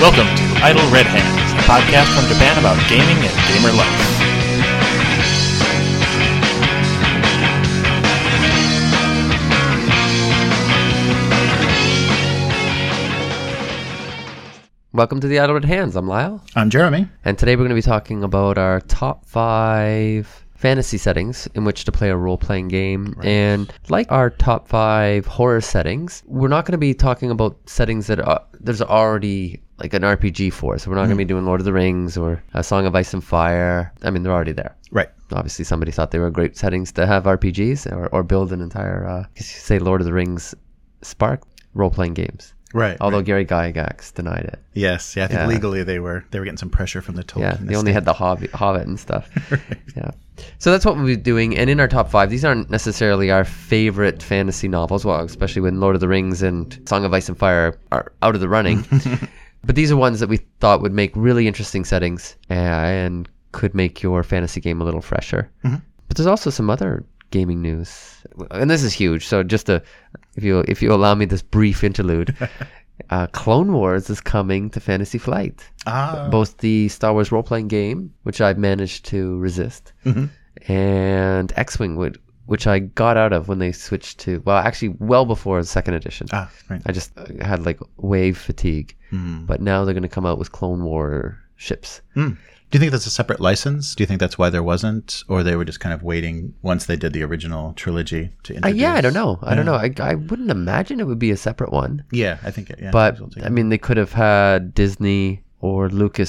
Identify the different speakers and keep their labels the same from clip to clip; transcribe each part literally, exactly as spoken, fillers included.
Speaker 1: Welcome to Idle Red Hands, a podcast from Japan about gaming and gamer life.
Speaker 2: Welcome to the Idle Red Hands. I'm Lyle.
Speaker 3: I'm Jeremy.
Speaker 2: And today we're going to be talking about our top five fantasy settings in which to play a role-playing game. Right. And like our top five horror settings, we're not going to be talking about settings that are, there's already like an R P G for. So we're not mm. going to be doing Lord of the Rings or A Song of Ice and Fire. I mean, they're already there.
Speaker 3: Right.
Speaker 2: Obviously, somebody thought they were great settings to have R P Gs or, or build an entire, uh, say, Lord of the Rings spark role-playing games.
Speaker 3: Right.
Speaker 2: Although
Speaker 3: right.
Speaker 2: Gary Gygax denied it.
Speaker 3: Yes. Yeah. I think
Speaker 2: yeah.
Speaker 3: legally they were they were getting some pressure from the Tolkien.
Speaker 2: Yeah. They only had the Hobbit, Hobbit and stuff.
Speaker 3: Right.
Speaker 2: Yeah. So that's what we'll be doing. And in our top five, these aren't necessarily our favorite fantasy novels. Well, especially when Lord of the Rings and Song of Ice and Fire are out of the running. But these are ones that we thought would make really interesting settings uh, and could make your fantasy game a little fresher. Mm-hmm. But there's also some other gaming news, and this is huge. So just to, if you if you allow me this brief interlude, uh, Clone Wars is coming to Fantasy Flight.
Speaker 3: Ah.
Speaker 2: Both the Star Wars role-playing game, which I've managed to resist, mm-hmm. and X-Wing, which, which I got out of when they switched to, well, actually well before the second edition.
Speaker 3: Ah, right.
Speaker 2: I just had like wave fatigue,
Speaker 3: mm.
Speaker 2: but now they're going to come out with Clone War ships.
Speaker 3: Mm. Do you think that's a separate license? Do you think that's why there wasn't? Or they were just kind of waiting once they did the original trilogy to introduce?
Speaker 2: Uh, yeah, I don't know. I
Speaker 3: yeah.
Speaker 2: don't know. I, I wouldn't imagine it would be a separate one.
Speaker 3: Yeah, I think it, yeah.
Speaker 2: But, I mean, they could have had Disney or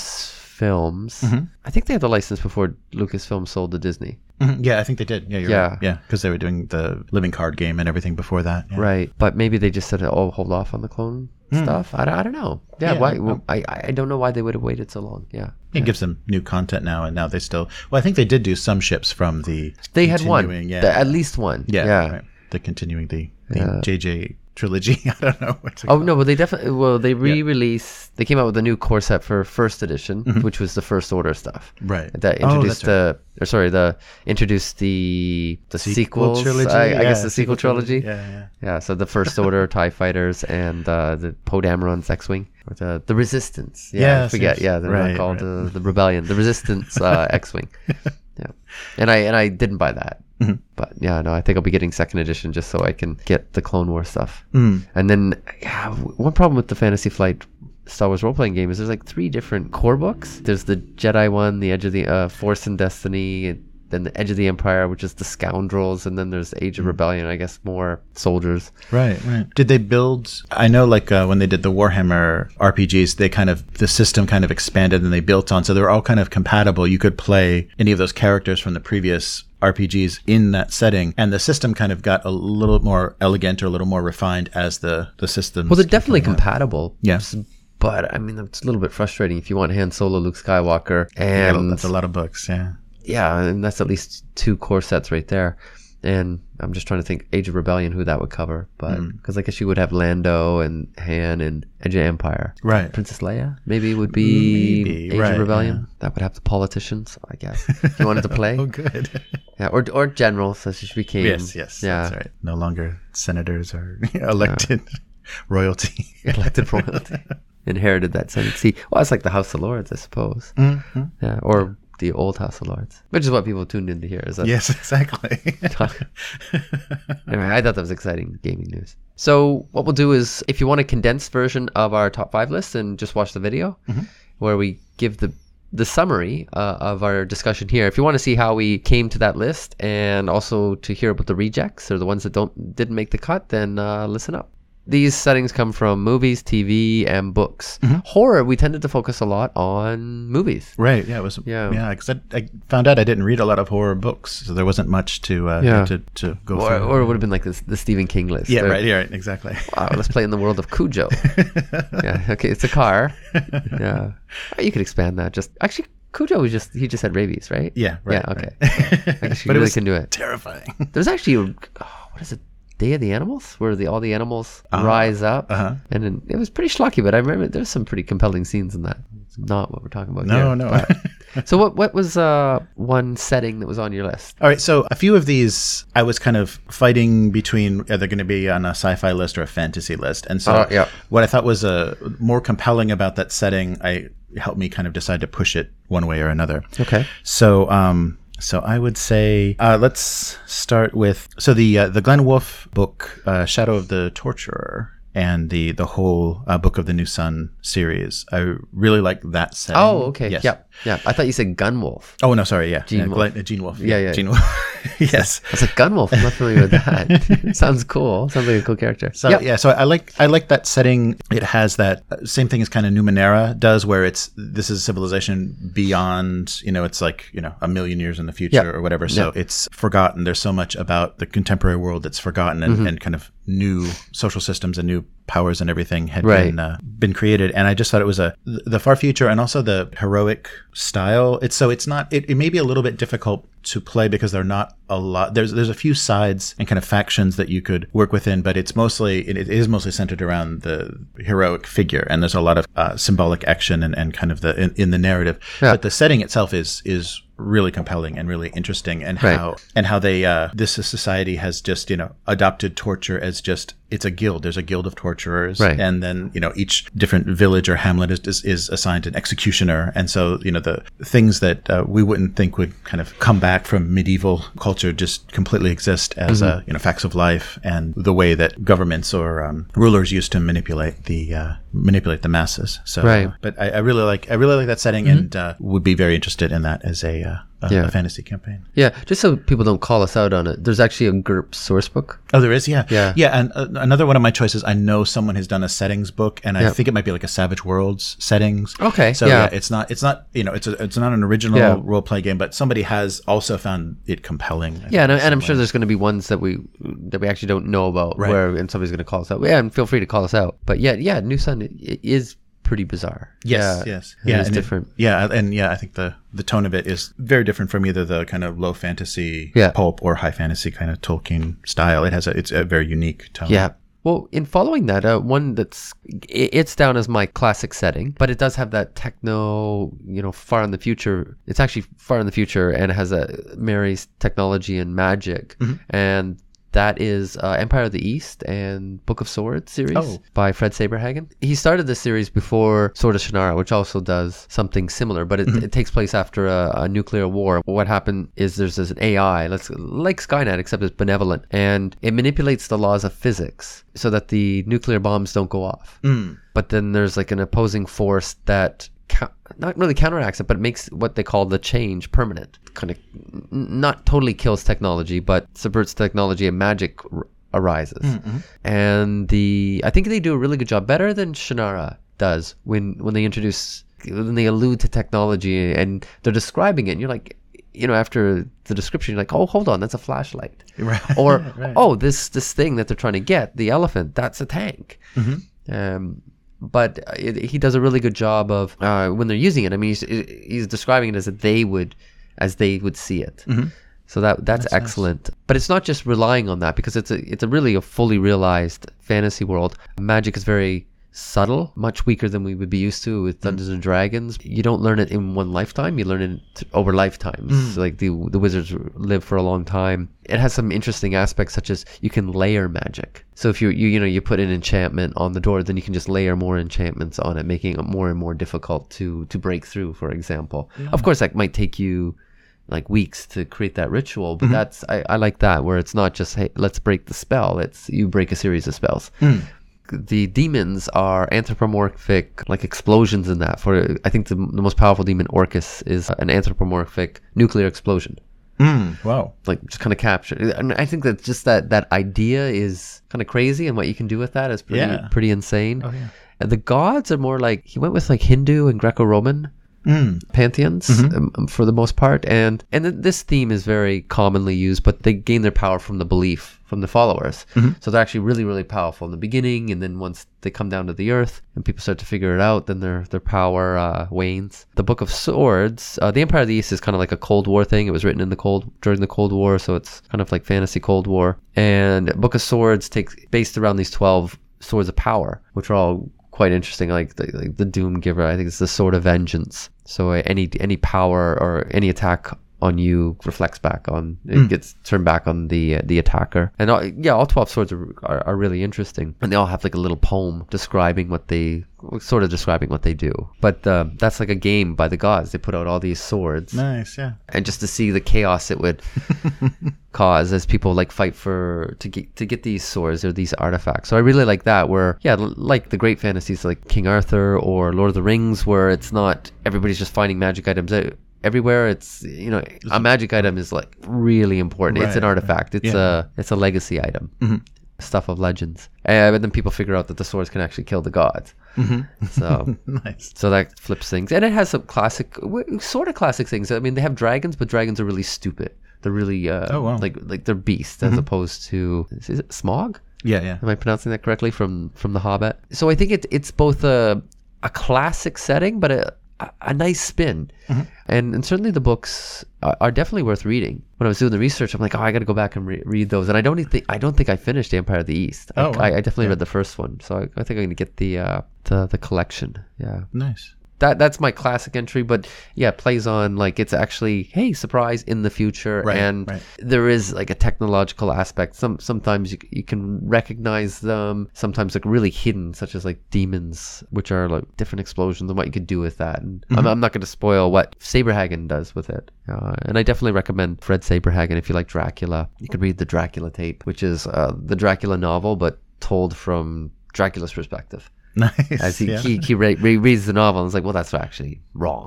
Speaker 2: Lucasfilms. Mm-hmm. I think they had the license before Lucasfilm sold to Disney.
Speaker 3: Mm-hmm. Yeah, I think they did. Yeah, you're
Speaker 2: yeah.
Speaker 3: right. Yeah, because they were doing the living card game and everything before that. Yeah.
Speaker 2: Right. But maybe they just said, oh, hold off on the clone mm. stuff. I, I don't know. Yeah,
Speaker 3: yeah
Speaker 2: why?
Speaker 3: well,
Speaker 2: I, I don't know why they would have waited so long. Yeah.
Speaker 3: It yeah. gives them new content now, and now they still... Well, I think they did do some ships from the...
Speaker 2: They had one.
Speaker 3: Yeah.
Speaker 2: The, at least one.
Speaker 3: Yeah.
Speaker 2: yeah.
Speaker 3: Right. They're continuing the, the
Speaker 2: yeah.
Speaker 3: J J trilogy. I don't know what to
Speaker 2: Oh,
Speaker 3: call
Speaker 2: no, but they definitely... Well, they re-released... Yeah. They came out with a new core set for first edition, mm-hmm. which was the First Order stuff.
Speaker 3: Right.
Speaker 2: That introduced
Speaker 3: oh,
Speaker 2: the... Right. Or sorry, the... Introduced the... The
Speaker 3: sequel
Speaker 2: sequels.
Speaker 3: trilogy.
Speaker 2: I, I
Speaker 3: yeah,
Speaker 2: guess the sequel, sequel trilogy.
Speaker 3: trilogy. Yeah, yeah.
Speaker 2: Yeah, so the First Order TIE Fighters and uh, the Poe Dameron's X-Wing. Or the, the Resistance. Yeah,
Speaker 3: yes,
Speaker 2: I forget.
Speaker 3: yes.
Speaker 2: Yeah, they're
Speaker 3: right,
Speaker 2: not called
Speaker 3: right.
Speaker 2: uh, the Rebellion. The Resistance uh, X-Wing. Yeah, and I and I didn't buy that. Mm-hmm. But yeah, no, I think I'll be getting second edition just so I can get the Clone War stuff. Mm. And then, yeah, one problem with the Fantasy Flight Star Wars role-playing game is there's like three different core books. There's the Jedi one, the Edge of the uh, Force and Destiny, and then the Edge of the Empire, which is the Scoundrels, and then there's Age of Rebellion, I guess more soldiers.
Speaker 3: Right, right. Did they build, I know like uh, when they did the Warhammer R P Gs, they kind of, the system kind of expanded and they built on, so they were all kind of compatible. You could play any of those characters from the previous R P Gs in that setting, and the system kind of got a little more elegant or a little more refined as the, the system.
Speaker 2: Well, they're definitely compatible.
Speaker 3: Yes.
Speaker 2: But, I mean, it's a little bit frustrating if you want Han Solo, Luke Skywalker, and...
Speaker 3: Yeah, that's a lot of books, yeah.
Speaker 2: Yeah, and that's at least two core sets right there. And I'm just trying to think Age of Rebellion, who that would cover. But because mm. I guess you would have Lando and Han and Edge of Empire.
Speaker 3: Right.
Speaker 2: Princess Leia maybe would be
Speaker 3: maybe,
Speaker 2: Age
Speaker 3: right,
Speaker 2: of Rebellion.
Speaker 3: Yeah.
Speaker 2: That would have the politicians, I guess, if you wanted to play.
Speaker 3: Oh, good.
Speaker 2: Yeah, or or generals, as she became.
Speaker 3: Yes, yes.
Speaker 2: Yeah.
Speaker 3: That's right. No longer senators or elected yeah. royalty.
Speaker 2: Elected royalty. Inherited that Senate seat. Well, it's like the House of Lords, I suppose. Mm-hmm. Yeah, or... the old House of Lords, which is what people tuned in to hear. Is that
Speaker 3: yes, exactly.
Speaker 2: Anyway, I thought that was exciting gaming news. So what we'll do is, if you want a condensed version of our top five list, and just watch the video mm-hmm. where we give the the summary uh, of our discussion here. If you want to see how we came to that list, and also to hear about the rejects or the ones that don't didn't make the cut, then uh, listen up. These settings come from movies, T V, and books. Mm-hmm. Horror, we tended to focus a lot on movies.
Speaker 3: Right. Yeah. It was. Yeah. Yeah. Because I, I found out I didn't read a lot of horror books, so there wasn't much to uh,
Speaker 2: yeah.
Speaker 3: to, to go
Speaker 2: or,
Speaker 3: through.
Speaker 2: Or it would have been like this, the Stephen King list.
Speaker 3: Yeah.
Speaker 2: Or,
Speaker 3: right. Yeah. Right. Exactly.
Speaker 2: Wow. Let's play in the world of Cujo. Yeah. Okay. It's a car. Yeah. You could expand that. Just actually. Cujo was just, he just had rabies, right?
Speaker 3: Yeah, right.
Speaker 2: Yeah, okay.
Speaker 3: Right.
Speaker 2: I guess you
Speaker 3: but
Speaker 2: really
Speaker 3: it was
Speaker 2: can do it.
Speaker 3: Terrifying.
Speaker 2: There's actually, a, oh, what is it? Day of the Animals, where the all the animals
Speaker 3: Uh,
Speaker 2: rise up,
Speaker 3: uh-huh.
Speaker 2: and then, it was pretty schlocky. But I remember there's some pretty compelling scenes in that. It's not what we're talking about
Speaker 3: No,
Speaker 2: here.
Speaker 3: no.
Speaker 2: but- so what what was uh, one setting that was on your list?
Speaker 3: All right, so a few of these I was kind of fighting between are they going to be on a sci-fi list or a fantasy list, and so
Speaker 2: Uh, yeah.
Speaker 3: what I thought was uh, more compelling about that setting, I helped me kind of decide to push it one way or another.
Speaker 2: Okay.
Speaker 3: So, um, so I would say uh, let's start with so the uh, the Glenn Wolfe book, uh, Shadow of the Torturer, and the the whole uh, Book of the New Sun series. I really like that setting.
Speaker 2: Oh, okay.
Speaker 3: Yes.
Speaker 2: Yeah, yeah. I thought you said Gunwolf.
Speaker 3: Oh no, sorry. Yeah,
Speaker 2: Gene
Speaker 3: yeah,
Speaker 2: Wolfe.
Speaker 3: Glenn, uh, Gene Wolfe.
Speaker 2: Yeah, yeah.
Speaker 3: Gene Wolfe. Yes.
Speaker 2: I was like, Gunwolf. I'm not familiar with that. Sounds cool. Sounds like a cool character.
Speaker 3: So
Speaker 2: Yep.
Speaker 3: yeah, so I like I like that setting. It has that uh, same thing as kind of Numenera does, where it's this is civilization beyond, you know, it's like, you know, a million years in the future
Speaker 2: Yeah.
Speaker 3: or whatever. So
Speaker 2: Yeah.
Speaker 3: it's forgotten. There's so much about the contemporary world that's forgotten, and,
Speaker 2: Mm-hmm.
Speaker 3: and kind of new social systems and new powers and everything had
Speaker 2: Right.
Speaker 3: been uh, been created. And I just thought it was a the far future, and also the heroic style. It's so it's not it, it may be a little bit difficult to play because they're not a lot. There's there's a few sides and kind of factions that you could work within, but it's mostly it, it is mostly centered around the heroic figure, and there's a lot of uh, symbolic action and, and kind of the in, in the narrative.
Speaker 2: Yeah.
Speaker 3: But the setting itself is is really compelling and really interesting, and
Speaker 2: Right.
Speaker 3: how and how they uh, this society has just you know adopted torture as just it's a guild. There's a guild of torturers,
Speaker 2: Right.
Speaker 3: and then you know each different village or hamlet is is, is assigned an executioner, and so you know the things that uh, we wouldn't think would kind of come back from medieval culture just completely exist as
Speaker 2: Mm-hmm.
Speaker 3: uh, you know facts of life, and the way that governments or um, rulers used to manipulate the uh, manipulate the masses. So,
Speaker 2: Right.
Speaker 3: uh, but I, I really like I really like that setting, and uh, would be very interested in that as a, uh, a,
Speaker 2: Yeah.
Speaker 3: a fantasy campaign.
Speaker 2: Yeah, just so people don't call us out on it, there's actually a GURPS source book.
Speaker 3: Oh, there is, yeah,
Speaker 2: Yeah.
Speaker 3: yeah. And uh, another one of my choices, I know someone has done a settings book, and I
Speaker 2: Yep.
Speaker 3: think it might be like a Savage Worlds settings.
Speaker 2: Okay,
Speaker 3: so
Speaker 2: yeah.
Speaker 3: yeah. it's not, it's not, you know, it's a, it's not an original
Speaker 2: Yeah.
Speaker 3: role play game, but somebody has also found it compelling. I
Speaker 2: Yeah,
Speaker 3: think,
Speaker 2: and,
Speaker 3: in
Speaker 2: and I'm
Speaker 3: some
Speaker 2: sure
Speaker 3: way.
Speaker 2: there's going to be ones that we that we actually don't know about,
Speaker 3: Right.
Speaker 2: where and somebody's going to call us out. Yeah, and feel free to call us out. But yeah, yeah, New Sun it is pretty bizarre.
Speaker 3: Yes,
Speaker 2: yeah,
Speaker 3: yes,
Speaker 2: it
Speaker 3: yeah,
Speaker 2: is
Speaker 3: and it-
Speaker 2: different.
Speaker 3: yeah, and yeah, I think the the tone of it is very different from either the kind of low fantasy
Speaker 2: Yeah.
Speaker 3: pulp or high fantasy kind of Tolkien style. It has a it's a very unique tone.
Speaker 2: Yeah. Well, in following that, uh, one that's i- it's down as my classic setting, but it does have that techno, you know, far in the future. It's actually far in the future, and it has a marries technology and magic,
Speaker 3: Mm-hmm.
Speaker 2: and that is uh, Empire of the East and Book of Swords series
Speaker 3: Oh.
Speaker 2: by Fred Saberhagen. He started this series before Sword of Shannara, which also does something similar, but it,
Speaker 3: Mm-hmm.
Speaker 2: it takes place after a, a nuclear war. What happened is there's this A I, let's like Skynet, except it's benevolent, and it manipulates the laws of physics so that the nuclear bombs don't go off.
Speaker 3: Mm.
Speaker 2: But then there's like an opposing force that ca- not really counteracts it, but makes what they call the change permanent. Kind of n- not totally kills technology, but subverts technology, and magic r- arises. And the I think they do a really good job, better than Shannara does when when they introduce when they allude to technology and they're describing it. And you're like, you know, after the description, you're like, oh, hold on, that's a flashlight.
Speaker 3: Right.
Speaker 2: Or
Speaker 3: Right.
Speaker 2: oh, this this thing that they're trying to get, the elephant, that's a tank.
Speaker 3: Mm-hmm.
Speaker 2: Um, but it, he does a really good job of uh, when they're using it. I mean, he's, he's describing it as that they would, as they would see it.
Speaker 3: Mm-hmm.
Speaker 2: So that that's,
Speaker 3: That's nice.
Speaker 2: excellent. But it's not just relying on that, because it's a it's a really a fully realized fantasy world. Magic is very subtle, much weaker than we would be used to with Dungeons and Dragons. You don't learn it in one lifetime; you learn it t- over lifetimes. Like the the wizards live for a long time. It has some interesting aspects, such as you can layer magic. So if you you you know you put an enchantment on the door, then you can just layer more enchantments on it, making it more and more difficult to to break through. For example, of course, that might take you like weeks to create that ritual, but that's I, I like that, where it's not just, hey, let's break the spell, it's you break a series of spells. The demons are anthropomorphic, like explosions in that. For I think the, the most powerful demon, Orcus, is an anthropomorphic nuclear explosion,
Speaker 3: Mm. Wow.
Speaker 2: like just kind of capture. And I think that just that that idea is kind of crazy, and what you can do with that is pretty
Speaker 3: Yeah.
Speaker 2: pretty insane.
Speaker 3: Oh, yeah.
Speaker 2: And the gods are more like, he went with like Hindu and Greco-Roman
Speaker 3: Mm.
Speaker 2: pantheons
Speaker 3: Mm-hmm.
Speaker 2: um, for the most part, and and th- this theme is very commonly used, but they gain their power from the belief from the followers.
Speaker 3: Mm-hmm.
Speaker 2: So they're actually really really powerful in the beginning, and then once they come down to the earth and people start to figure it out, then their their power uh, wanes. The Book of Swords, uh, the Empire of the East is kind of like a Cold War thing. It was written in the cold during the Cold War, so it's kind of like fantasy Cold War. And Book of Swords takes based around these twelve swords of power, which are all quite interesting, like the, like the Doom Giver. I think it's the Sword of Vengeance. So uh, any any power or any attack on you reflects back on it
Speaker 3: Mm.
Speaker 2: gets turned back on the uh, the attacker. And all, yeah, all twelve swords are, are are really interesting, and they all have like a little poem describing what they sort of describing what they do. But uh, that's like a game by the gods. They put out all these swords,
Speaker 3: Nice, yeah.
Speaker 2: and just to see the chaos it would cause as people like fight for to get to get these swords or these artifacts. So I really like that, where yeah, l- like the great fantasies like King Arthur or Lord of the Rings, where it's not everybody's just finding magic items out everywhere. It's, you know, a magic item is like really important. It's an
Speaker 3: Right,
Speaker 2: artifact. It's
Speaker 3: Yeah.
Speaker 2: a it's a legacy item.
Speaker 3: Mhm.
Speaker 2: Stuff of legends. Uh, but then people figure out that the swords can actually kill the gods.
Speaker 3: Mhm.
Speaker 2: So
Speaker 3: Nice.
Speaker 2: so that flips things, and it has some classic, w- sort of classic things. I mean, they have dragons, but dragons are really stupid. They're really uh,
Speaker 3: Oh, wow.
Speaker 2: like like they're beasts as opposed to is it Smaug?
Speaker 3: Yeah, yeah.
Speaker 2: Am I pronouncing that correctly from from The Hobbit? So I think it, it's both a a classic setting, but a a, a nice spin, and and certainly the books are, are definitely worth reading. When I was doing the research, I'm like, oh, I got to go back and re- read those, and I don't even think I don't think I finished Empire of the East.
Speaker 3: Oh,
Speaker 2: I,
Speaker 3: wow.
Speaker 2: I, I definitely
Speaker 3: Yeah.
Speaker 2: read the first one, so I, I think I'm gonna get the uh, the the collection. Yeah.
Speaker 3: Nice.
Speaker 2: That that's my classic entry, but yeah, it plays on like it's actually, hey, surprise, in the future,
Speaker 3: Right,
Speaker 2: and
Speaker 3: right.
Speaker 2: there is like a technological aspect. Some sometimes you you can recognize them, sometimes like really hidden, such as like demons, which are like different explosions and what you could do with that. And I'm, I'm not going to spoil what Saberhagen does with it, uh, and I definitely recommend Fred Saberhagen if you like Dracula. You could read the Dracula tape, which is uh, the Dracula novel, but told from Dracula's perspective.
Speaker 3: Nice.
Speaker 2: As he,
Speaker 3: yeah.
Speaker 2: he, he re- re- reads the novel and is like, well, that's actually wrong.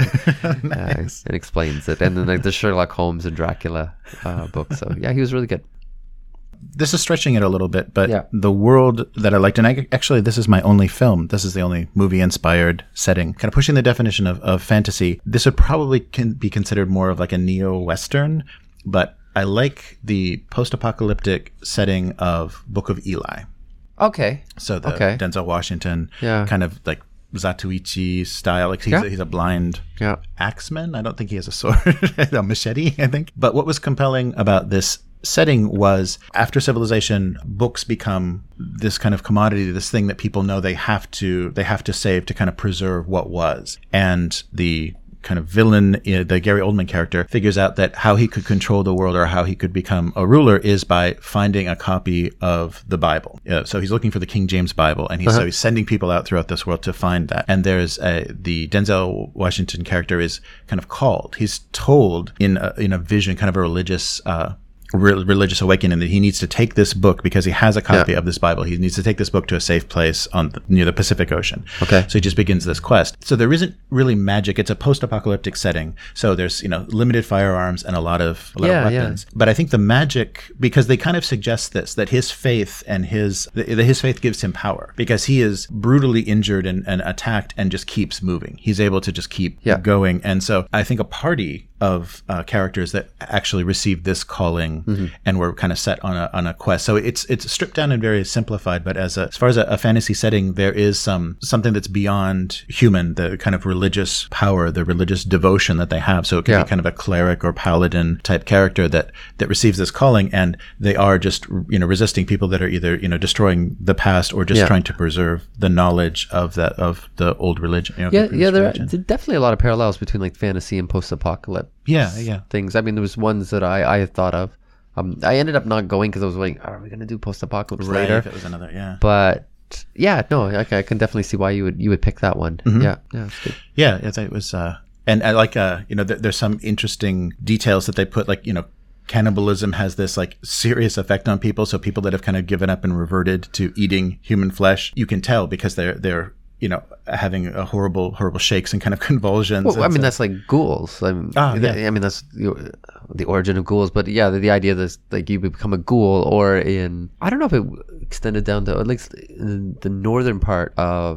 Speaker 3: Nice.
Speaker 2: uh, and explains it. And then like the Sherlock Holmes and Dracula uh, book. So yeah, he was really good.
Speaker 3: This is stretching it a little bit, but
Speaker 2: Yeah.
Speaker 3: the world that I liked, and I, actually this is my only film. This is the only movie-inspired setting. Kind of pushing the definition of, of fantasy. This would probably can be considered more of like a neo-Western, but I like the post-apocalyptic setting of Book of Eli.
Speaker 2: Okay.
Speaker 3: So the
Speaker 2: Okay.
Speaker 3: Denzel Washington
Speaker 2: Yeah.
Speaker 3: kind of like Zatoichi style. Like he's,
Speaker 2: Yeah.
Speaker 3: a, he's a blind
Speaker 2: Yeah.
Speaker 3: axeman. I don't think he has a sword, a machete, I think. But what was compelling about this setting was after civilization, books become this kind of commodity, this thing that people know they have to they have to save to kind of preserve what was. And the kind of villain, you know, the Gary Oldman character, figures out that how he could control the world or how he could become a ruler is by finding a copy of the Bible. Uh, so he's looking for the King James Bible, and he's,
Speaker 2: Uh-huh.
Speaker 3: so he's sending people out throughout this world to find that. And there's a, the Denzel Washington character is kind of called. He's told in a, in a vision, kind of a religious uh, re- religious awakening, that he needs to take this book because he has a copy
Speaker 2: Yeah.
Speaker 3: of this Bible. He needs to take this book to a safe place on the, near the Pacific Ocean.
Speaker 2: Okay.
Speaker 3: So he just begins this quest. So there isn't really magic. It's a post-apocalyptic setting. So there's, you know, limited firearms and a lot of, a lot
Speaker 2: Yeah,
Speaker 3: of
Speaker 2: yeah.
Speaker 3: weapons. But I think the magic, because they kind of suggest this, that his faith and his, that his faith gives him power because he is brutally injured and, and attacked and just keeps moving. He's able to just keep
Speaker 2: Yeah.
Speaker 3: going. And so I think a party of uh, characters that actually received this calling
Speaker 2: Mm-hmm.
Speaker 3: and were kind of set on a on a quest. So it's it's stripped down and very simplified. But as a, as far as a, a fantasy setting, there is some something that's beyond human, the kind of religious power, the religious devotion that they have. So it could
Speaker 2: Yeah.
Speaker 3: be kind of a cleric or paladin type character that that receives this calling, and they are just, you know, resisting people that are either, you know, destroying the past or just
Speaker 2: Yeah.
Speaker 3: trying to preserve the knowledge of that of the old religion. You know, the
Speaker 2: Yeah,
Speaker 3: previous
Speaker 2: yeah, there are
Speaker 3: religion.
Speaker 2: there are definitely a lot of parallels between like fantasy and post-apocalypse.
Speaker 3: Yeah, yeah.
Speaker 2: Things. I mean, there was ones that I, I had thought of. Um, I ended up not going because I was like, are we gonna do post-apocalypse
Speaker 3: Right,
Speaker 2: later?
Speaker 3: if it was another, yeah.
Speaker 2: But yeah, no, I, I can definitely see why you would you would pick that one.
Speaker 3: Mm-hmm.
Speaker 2: Yeah, yeah, it's good.
Speaker 3: Yeah, I think it was, uh, and I like, uh, you know, th- there's some interesting details that they put, like, you know, cannibalism has this like serious effect on people. So people that have kind of given up and reverted to eating human flesh, you can tell because they're they're you know having a horrible horrible shakes and kind of convulsions.
Speaker 2: Well, I
Speaker 3: And
Speaker 2: mean,
Speaker 3: so-
Speaker 2: that's like ghouls. I mean,
Speaker 3: Ah,
Speaker 2: th-
Speaker 3: yeah.
Speaker 2: I mean that's the, the origin of ghouls. But yeah, the, the idea that like you become a ghoul, or in I don't know if it extended down to at least in the northern part of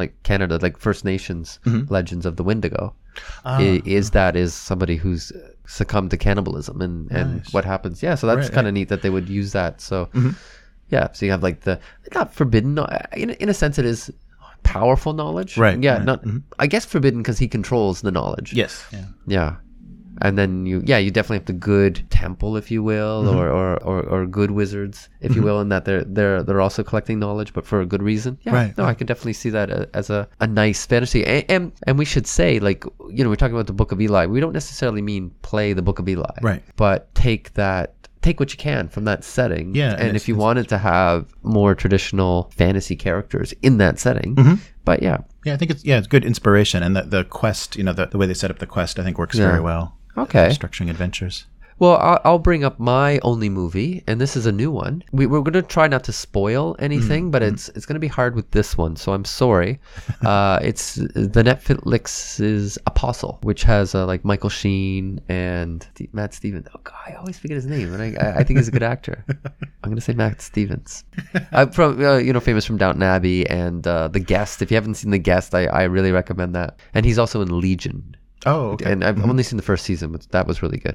Speaker 2: like Canada, like First Nations legends of the Wendigo,
Speaker 3: Ah,
Speaker 2: I- is that is somebody who's succumbed to cannibalism and, and
Speaker 3: Nice.
Speaker 2: what happens. Yeah, so that's
Speaker 3: Right,
Speaker 2: kind of neat that they would use that. So
Speaker 3: Mhm.
Speaker 2: yeah, so you have like the not forbidden. no- In in a sense, it is powerful knowledge.
Speaker 3: Right,
Speaker 2: Yeah.
Speaker 3: right,
Speaker 2: Not. I guess forbidden because he controls the knowledge.
Speaker 3: Yes. Yeah.
Speaker 2: Yeah. And then you, yeah, you definitely have the good temple, if you will,
Speaker 3: Mm-hmm.
Speaker 2: or, or, or, or good wizards, if you will, in that they're they're they're also collecting knowledge, but for a good reason. Yeah,
Speaker 3: Right,
Speaker 2: no, I can definitely see that a- as a, a nice fantasy. And, and and we should say, like, you know, we're talking about the Book of Eli. We don't necessarily mean play the Book of Eli,
Speaker 3: Right.
Speaker 2: But take that. Take what you can from that setting.
Speaker 3: Yeah,
Speaker 2: And,
Speaker 3: and
Speaker 2: if
Speaker 3: it's-
Speaker 2: you
Speaker 3: it's-
Speaker 2: wanted to have more traditional fantasy characters in that setting,
Speaker 3: Mm-hmm.
Speaker 2: but yeah.
Speaker 3: Yeah, I think it's yeah, it's good inspiration, and the the quest, you know, the, the way they set up the quest, I think works
Speaker 2: Yeah.
Speaker 3: very well.
Speaker 2: Okay.
Speaker 3: Structuring adventures.
Speaker 2: Well, I'll, I'll bring up my only movie, and this is a new one. We, we're going to try not to spoil anything, but it's it's going to be hard with this one, so I'm sorry. Uh, it's the Netflix's Apostle, which has uh, like Michael Sheen and St- Matt Stevens. Oh God, I always forget his name, and I, I, I think he's a good actor. I'm going to say Matt Stevens. I'm from uh, you know famous from Downton Abbey and uh, The Guest. If you haven't seen The Guest, I, I really recommend that. And he's also in Legion.
Speaker 3: Oh, okay.
Speaker 2: And I've only seen the first season, but that was really good.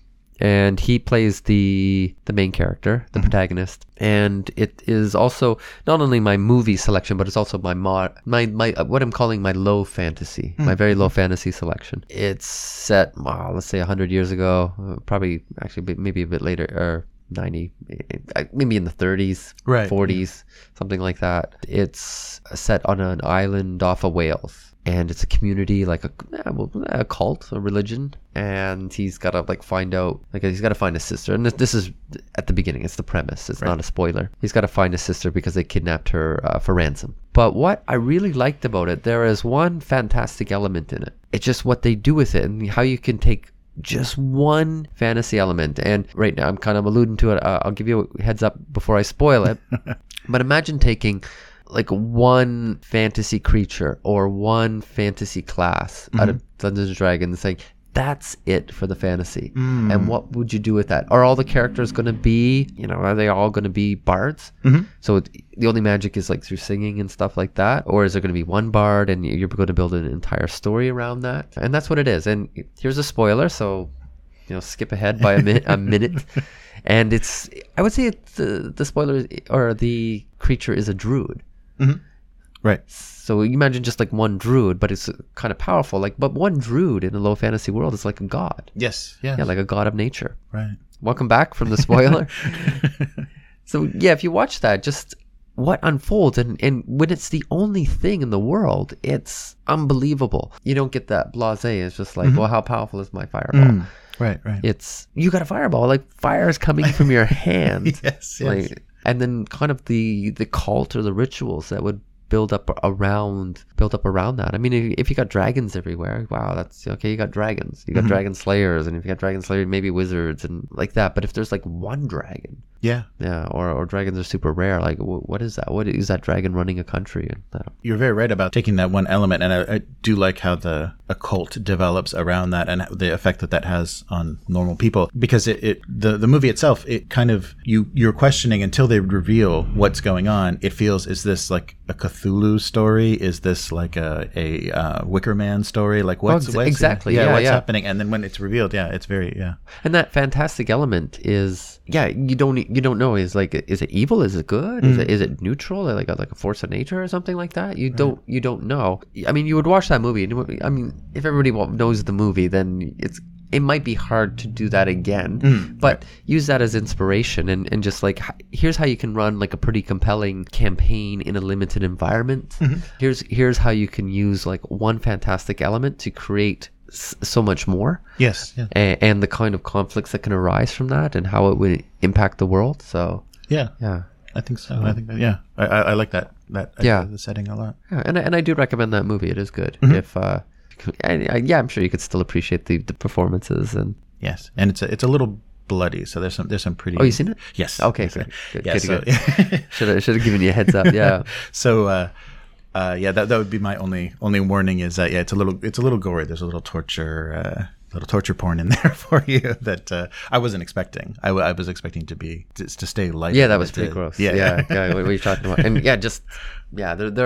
Speaker 2: And he plays the the main character, the protagonist, and it is also not only my movie selection, but it's also my mo- my my uh, what I'm calling my low fantasy, my very low fantasy selection. It's set, wow, let's say a hundred years ago, uh, probably actually a bit- maybe a bit later, or ninety, uh, maybe in the thirties,
Speaker 3: Right,
Speaker 2: forties, something like that. It's set on an island off of Wales. And it's a community, like a, yeah, well, a cult, a religion, and he's got to like find out, like he's got to find his sister. And this, this is at the beginning; it's the premise. It's not a spoiler. He's got to find his sister because they kidnapped her uh, for ransom. But what I really liked about it, there is one fantastic element in it. It's just what they do with it and how you can take just one fantasy element. And right now, I'm kind of alluding to it. Uh, I'll give you a heads up before I spoil it. But imagine taking like one fantasy creature or one fantasy class out of Dungeons and Dragons and saying, that's it for the fantasy. And what would you do with that? Are all the characters going to be, you know, are they all going to be bards? Mm-hmm. So it, the only magic is like through singing and stuff like that? Or is there going to be one bard and you're going to build an entire story around that? And that's what it is. And here's a spoiler, so, you know, skip ahead by a minute, a minute. And it's, I would say it's, the, the spoiler or the creature is a druid.
Speaker 3: Right.
Speaker 2: So you imagine just like one druid, but it's kind of powerful. Like, but one druid in a low fantasy world is like a god.
Speaker 3: Yes. Yeah.
Speaker 2: Yeah, like a god of nature.
Speaker 3: Right.
Speaker 2: Welcome back from the spoiler. So yeah, if you watch that, just what unfolds, and, and when it's the only thing in the world, it's unbelievable. You don't get that blasé. It's just like, well, how powerful is my fireball?
Speaker 3: Mm. Right. Right.
Speaker 2: It's, you got a fireball, like fire is coming from your hand.
Speaker 3: Yes. Yes.
Speaker 2: Like, and then kind of the the cult or the rituals that would build up around build up around that. I mean, if, if you got dragons everywhere, wow, that's okay. You got dragons, you got
Speaker 3: Mm-hmm.
Speaker 2: dragon slayers, and if you got dragon slayers, maybe wizards and like that. But if there's like one dragon,
Speaker 3: yeah.
Speaker 2: yeah, or or dragons are super rare. Like, w- what is that? What is that dragon running a country? And that,
Speaker 3: You're very right about taking that one element, and I, I do like how the occult develops around that and the effect that that has on normal people. Because it, it the the movie itself, it kind of you you're questioning until they reveal what's going on. It feels, is this like a Cthulhu story? Is this like a a uh, Wicker Man story? Like what's,
Speaker 2: ex-
Speaker 3: what's
Speaker 2: exactly,
Speaker 3: yeah,
Speaker 2: yeah,
Speaker 3: what's
Speaker 2: yeah.
Speaker 3: happening? And then when it's revealed, yeah, it's very yeah.
Speaker 2: and that fantastic element is, yeah, you don't you don't know, is like, is it evil? Is it good? Is it is it neutral? Like a, like a force of nature or something like that? You don't you don't know. I mean, you would watch that movie, and it would- I mean, if everybody wa- knows the movie, then it's it might be hard to do that again. But use that as inspiration, and, and just like, h- here's how you can run like a pretty compelling campaign in a limited environment. Here's here's how you can use like one fantastic element to create s- so much more.
Speaker 3: Yes. Yeah.
Speaker 2: And, and the kind of conflicts that can arise from that, and how it would impact the world. So
Speaker 3: Yeah.
Speaker 2: yeah,
Speaker 3: I think so. I think that, yeah. I, I, I like that that
Speaker 2: Yeah.
Speaker 3: idea of the setting a lot.
Speaker 2: yeah, and I, and I do recommend that movie. It is good. If uh, and, uh, yeah, I'm sure you could still appreciate the, the performances and.
Speaker 3: Yes, and it's a, it's a little bloody, so there's some there's some pretty.
Speaker 2: Oh, you seen it?
Speaker 3: Yes.
Speaker 2: Okay,
Speaker 3: Yes,
Speaker 2: good,
Speaker 3: I-
Speaker 2: good,
Speaker 3: yeah,
Speaker 2: good,
Speaker 3: so,
Speaker 2: good. Should have should have given you a heads up. Yeah.
Speaker 3: so uh, uh, yeah, that that would be my only only warning is that yeah, it's a little it's a little gory. There's a little torture. Uh, little torture porn in there for you that uh, I wasn't expecting. I, w- I was expecting to be to, to stay light.
Speaker 2: Yeah, that was
Speaker 3: but,
Speaker 2: pretty
Speaker 3: uh,
Speaker 2: gross.
Speaker 3: Yeah,
Speaker 2: Yeah, yeah. What were you talking about? And yeah, just yeah, there there are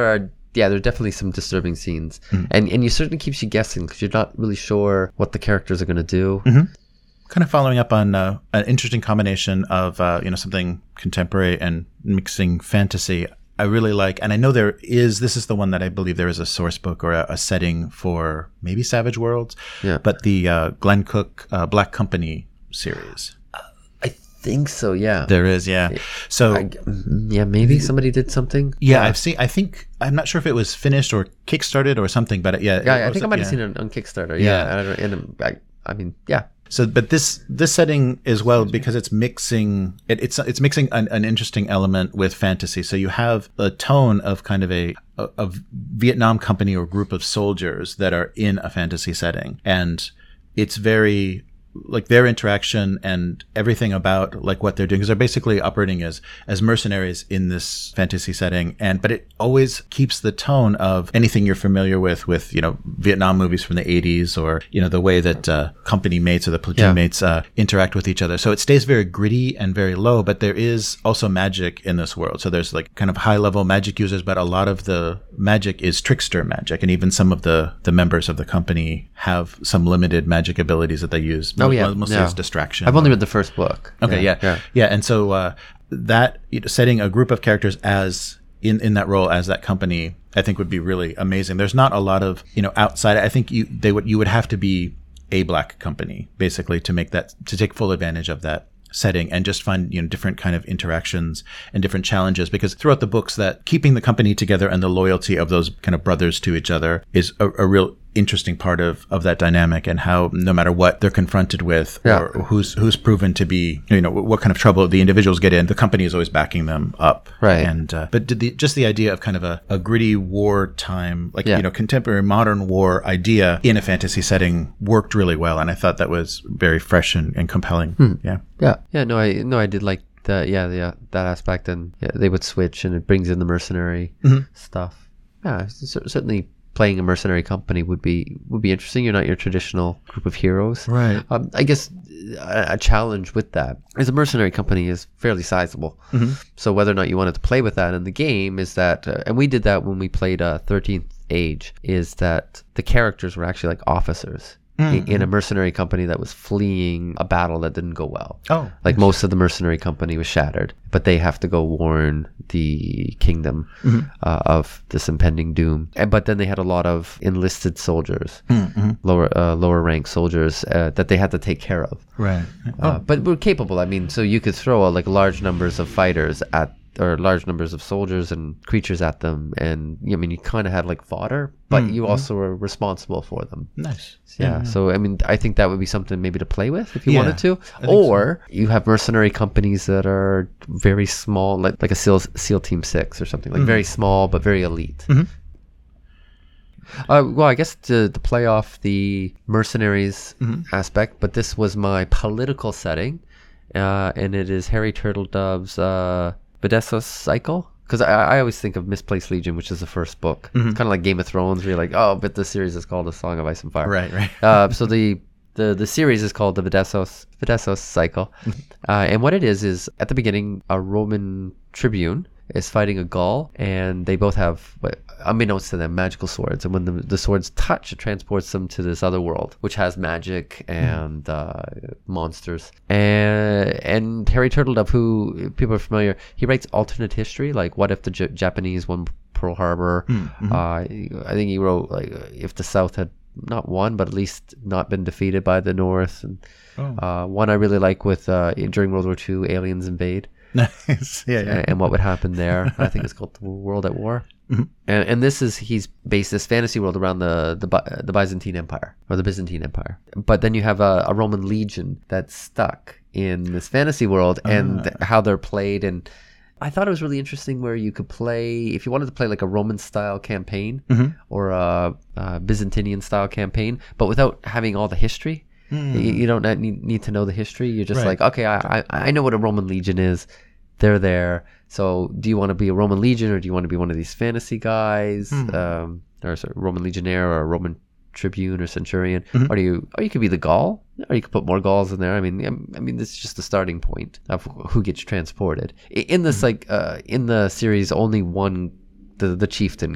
Speaker 2: yeah, there are definitely some disturbing scenes, mm. and and you certainly keeps you guessing because you're not really sure what the characters are going to do.
Speaker 3: Mm-hmm. Kind of following up on uh, an interesting combination of uh, you know something contemporary and mixing fantasy. I really like, and I know there is. This is the one that I believe there is a source book or a, a setting for maybe Savage Worlds.
Speaker 2: Yeah,
Speaker 3: but the uh, Glenn Cook uh, Black Company series.
Speaker 2: I think so. Yeah,
Speaker 3: there is. Yeah, so
Speaker 2: I, yeah, maybe somebody did something.
Speaker 3: Yeah, yeah, I've seen. I think I'm not sure if it was finished or kickstarted or something, but yeah,
Speaker 2: yeah, I think
Speaker 3: was,
Speaker 2: I might
Speaker 3: yeah.
Speaker 2: have seen it on Kickstarter. Yeah, yeah. I, don't, and I, I mean, yeah.
Speaker 3: So, but this this setting as well because it's mixing it, it's it's mixing an, an interesting element with fantasy. So you have a tone of kind of a, a a Vietnam company or group of soldiers that are in a fantasy setting, and it's very like their interaction and everything about like what they're doing because they're basically operating as as mercenaries in this fantasy setting, and but it always keeps the tone of anything you're familiar with with you know Vietnam movies from the eighties or you know the way that uh, company mates or the platoon yeah. mates uh, interact with each other. So it stays very gritty and very low, but there is also magic in this world. So there's like kind of high level magic users, but a lot of the magic is trickster magic, and even some of the the members of the company have some limited magic abilities that they use.
Speaker 2: Oh yeah,
Speaker 3: mostly
Speaker 2: yeah.
Speaker 3: as distraction.
Speaker 2: I've only read the first book.
Speaker 3: Okay, yeah, yeah, yeah. yeah. And so uh, that you know, setting a group of characters as in, in that role as that company, I think would be really amazing. There's not a lot of you know outside. I think you they would you would have to be a black company basically to make that to take full advantage of that setting and just find you know different kind of interactions and different challenges because throughout the books that keeping the company together and the loyalty of those kind of brothers to each other is a, a real interesting part of, of that dynamic and how no matter what they're confronted with yeah. or who's who's proven to be you know what kind of trouble the individuals get in, the company is always backing them up.
Speaker 2: Right.
Speaker 3: And uh, but the, just the idea of kind of a, a gritty wartime like yeah. you know contemporary modern war idea in a fantasy setting worked really well, and I thought that was very fresh and, and compelling.
Speaker 2: Hmm.
Speaker 3: Yeah.
Speaker 2: Yeah. Yeah. No, I no I did like that. Yeah. Yeah. That aspect, and yeah, they would switch, and it brings in the mercenary mm-hmm. stuff. Yeah. Certainly. Playing a mercenary company would be would be interesting. You're not your traditional group of heroes,
Speaker 3: right?
Speaker 2: Um, I guess a, a challenge with that is a mercenary company is fairly sizable. Mm-hmm. So whether or not you wanted to play with that in the game is that, uh, and we did that when we played uh, thirteenth Age, is that the characters were actually like officers. Mm-hmm. In a mercenary company that was fleeing a battle that didn't go well.
Speaker 3: Oh,
Speaker 2: like nice. Most of the mercenary company was shattered, but they have to go warn the kingdom mm-hmm. uh, of this impending doom. And, but then they had a lot of enlisted soldiers, mm-hmm. lower uh, lower ranked soldiers uh, that they had to take care of.
Speaker 3: Right.
Speaker 2: Uh, oh. But we're capable. I mean, so you could throw uh, like large numbers of fighters at or large numbers of soldiers and creatures at them, and I mean you kind of had like fodder, but mm-hmm. you also were responsible for them.
Speaker 3: Nice.
Speaker 2: Yeah, yeah. So I mean I think that would be something maybe to play with if you
Speaker 3: yeah,
Speaker 2: wanted to, or so. You have mercenary companies that are very small, like like a SEAL SEAL Team Six or something, like mm-hmm. very small but very elite. Mm-hmm. Uh, well, I guess to, to play off the mercenaries mm-hmm. aspect, but this was my political setting, uh, and it is Harry Turtledove's uh, Videsos Cycle. Because I, I always think of Misplaced Legion, which is the first book. Mm-hmm. Kind of like Game of Thrones, where you're like, oh, but the series is called A Song of Ice and Fire.
Speaker 3: Right, right.
Speaker 2: uh, so the, the the series is called the Videsos, Videsos Cycle. uh, and what it is, is at the beginning, a Roman tribune is fighting a Gaul, and they both have, unbeknownst to them, magical swords. And when the, the swords touch, it transports them to this other world, which has magic and mm. uh, monsters. And and Harry Turtledove, who people are familiar, he writes alternate history, like what if the J- Japanese won Pearl Harbor? Mm-hmm. Uh, I think he wrote like if the South had not won, but at least not been defeated by the North. And oh. uh, one I really like with uh, during World War Two, aliens invade.
Speaker 3: Nice. Yeah, yeah.
Speaker 2: And what would happen there. I think it's called The World at War. Mm-hmm. And and this is, he's based this fantasy world around the, the the Byzantine Empire, or the Byzantine Empire. But then you have a, a Roman legion that's stuck in this fantasy world, and uh. how they're played. And I thought it was really interesting where you could play, if you wanted to play like a Roman-style campaign, mm-hmm. or a, a Byzantinian-style campaign, but without having all the history. Mm. You, you don't need, need to know the history. You're just right. like, okay, I, I I know what a Roman legion is. They're there. So do you want to be a Roman legion, or do you want to be one of these fantasy guys, mm. um, or a Roman legionnaire, or a Roman tribune or centurion, mm-hmm. or do you, or you could be the Gaul, or you could put more Gauls in there. I mean, I mean, this is just the starting point of who gets transported. In this, mm-hmm. like, uh, in the series, only one, the the chieftain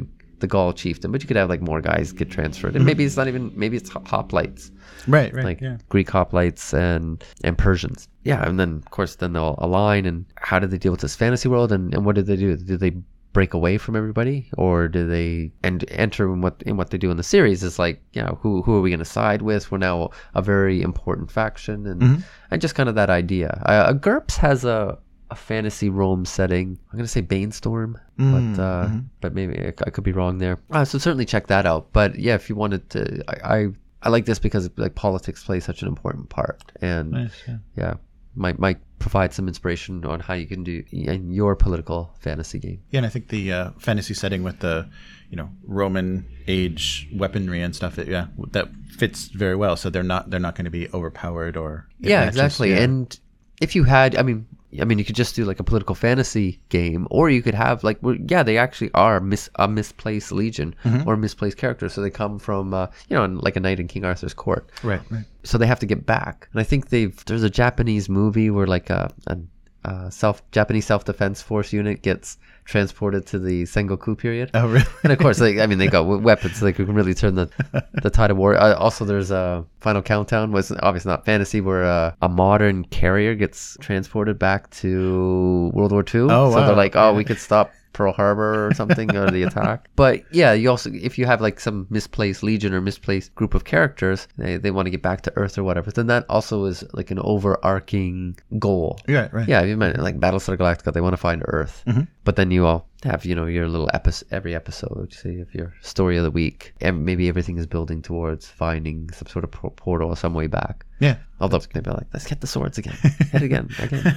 Speaker 2: the Gaul chieftain, but you could have like more guys get transferred, and maybe it's not even maybe it's hoplites,
Speaker 3: Right, right.
Speaker 2: like
Speaker 3: yeah.
Speaker 2: Greek hoplites and and Persians. Yeah, and then of course then they'll align. And how did they deal with this fantasy world? And, and what did they do? Did they break away from everybody, or do they and enter in what in what they do in the series is like, you know, who who are we going to side with? We're now a very important faction, and
Speaker 3: Mm-hmm.
Speaker 2: and just kind of that idea. Uh, GURPS has a a fantasy Rome setting. I'm gonna say Banestorm,
Speaker 3: Mm,
Speaker 2: but uh,
Speaker 3: mm-hmm.
Speaker 2: but maybe I, I could be wrong there. Uh, so certainly check that out. But yeah, if you wanted to, I I, I like this because like politics plays such an important part, and
Speaker 3: Nice, yeah.
Speaker 2: yeah, might might provide some inspiration on how you can do in your political fantasy game.
Speaker 3: Yeah, and I think the uh, fantasy setting with the, you know, Roman age weaponry and stuff, that, yeah, that fits very well. So they're not they're not going to be overpowered or
Speaker 2: Yeah,
Speaker 3: obnoxious,
Speaker 2: exactly.
Speaker 3: yeah.
Speaker 2: And if you had, I mean, I mean, you could just do like a political fantasy game, or you could have like, well, yeah, they actually are mis- a misplaced legion
Speaker 3: Mm-hmm.
Speaker 2: or misplaced characters. So they come from, uh, you know, like a knight in King Arthur's court.
Speaker 3: right, right.
Speaker 2: So they have to get back. And I think they've there's a Japanese movie where like a, a, a self Japanese self defense force unit gets transported to the Sengoku period.
Speaker 3: Oh, really?
Speaker 2: And of course, like I mean, they got w- weapons, so they can really turn the the tide of war. Uh, also, there's a Final Countdown, was obviously not fantasy, where uh, a modern carrier gets transported back to World War Two.
Speaker 3: Oh,
Speaker 2: so
Speaker 3: wow.
Speaker 2: they're like, oh,
Speaker 3: Yeah.
Speaker 2: we could stop Pearl Harbor or something, or the attack. But yeah, you also, if you have like some misplaced legion or misplaced group of characters, they, they want to get back to Earth or whatever, then that also is like an overarching goal.
Speaker 3: Yeah, right.
Speaker 2: Yeah, you meant like Battlestar Galactica, they want to find Earth.
Speaker 3: Mhm.
Speaker 2: But then you all have, you know, your little episode, every episode, say, of your story of the week. And maybe everything is building towards finding some sort of por- portal some way back.
Speaker 3: Yeah.
Speaker 2: Although maybe like, let's get the swords again. Hit again, again.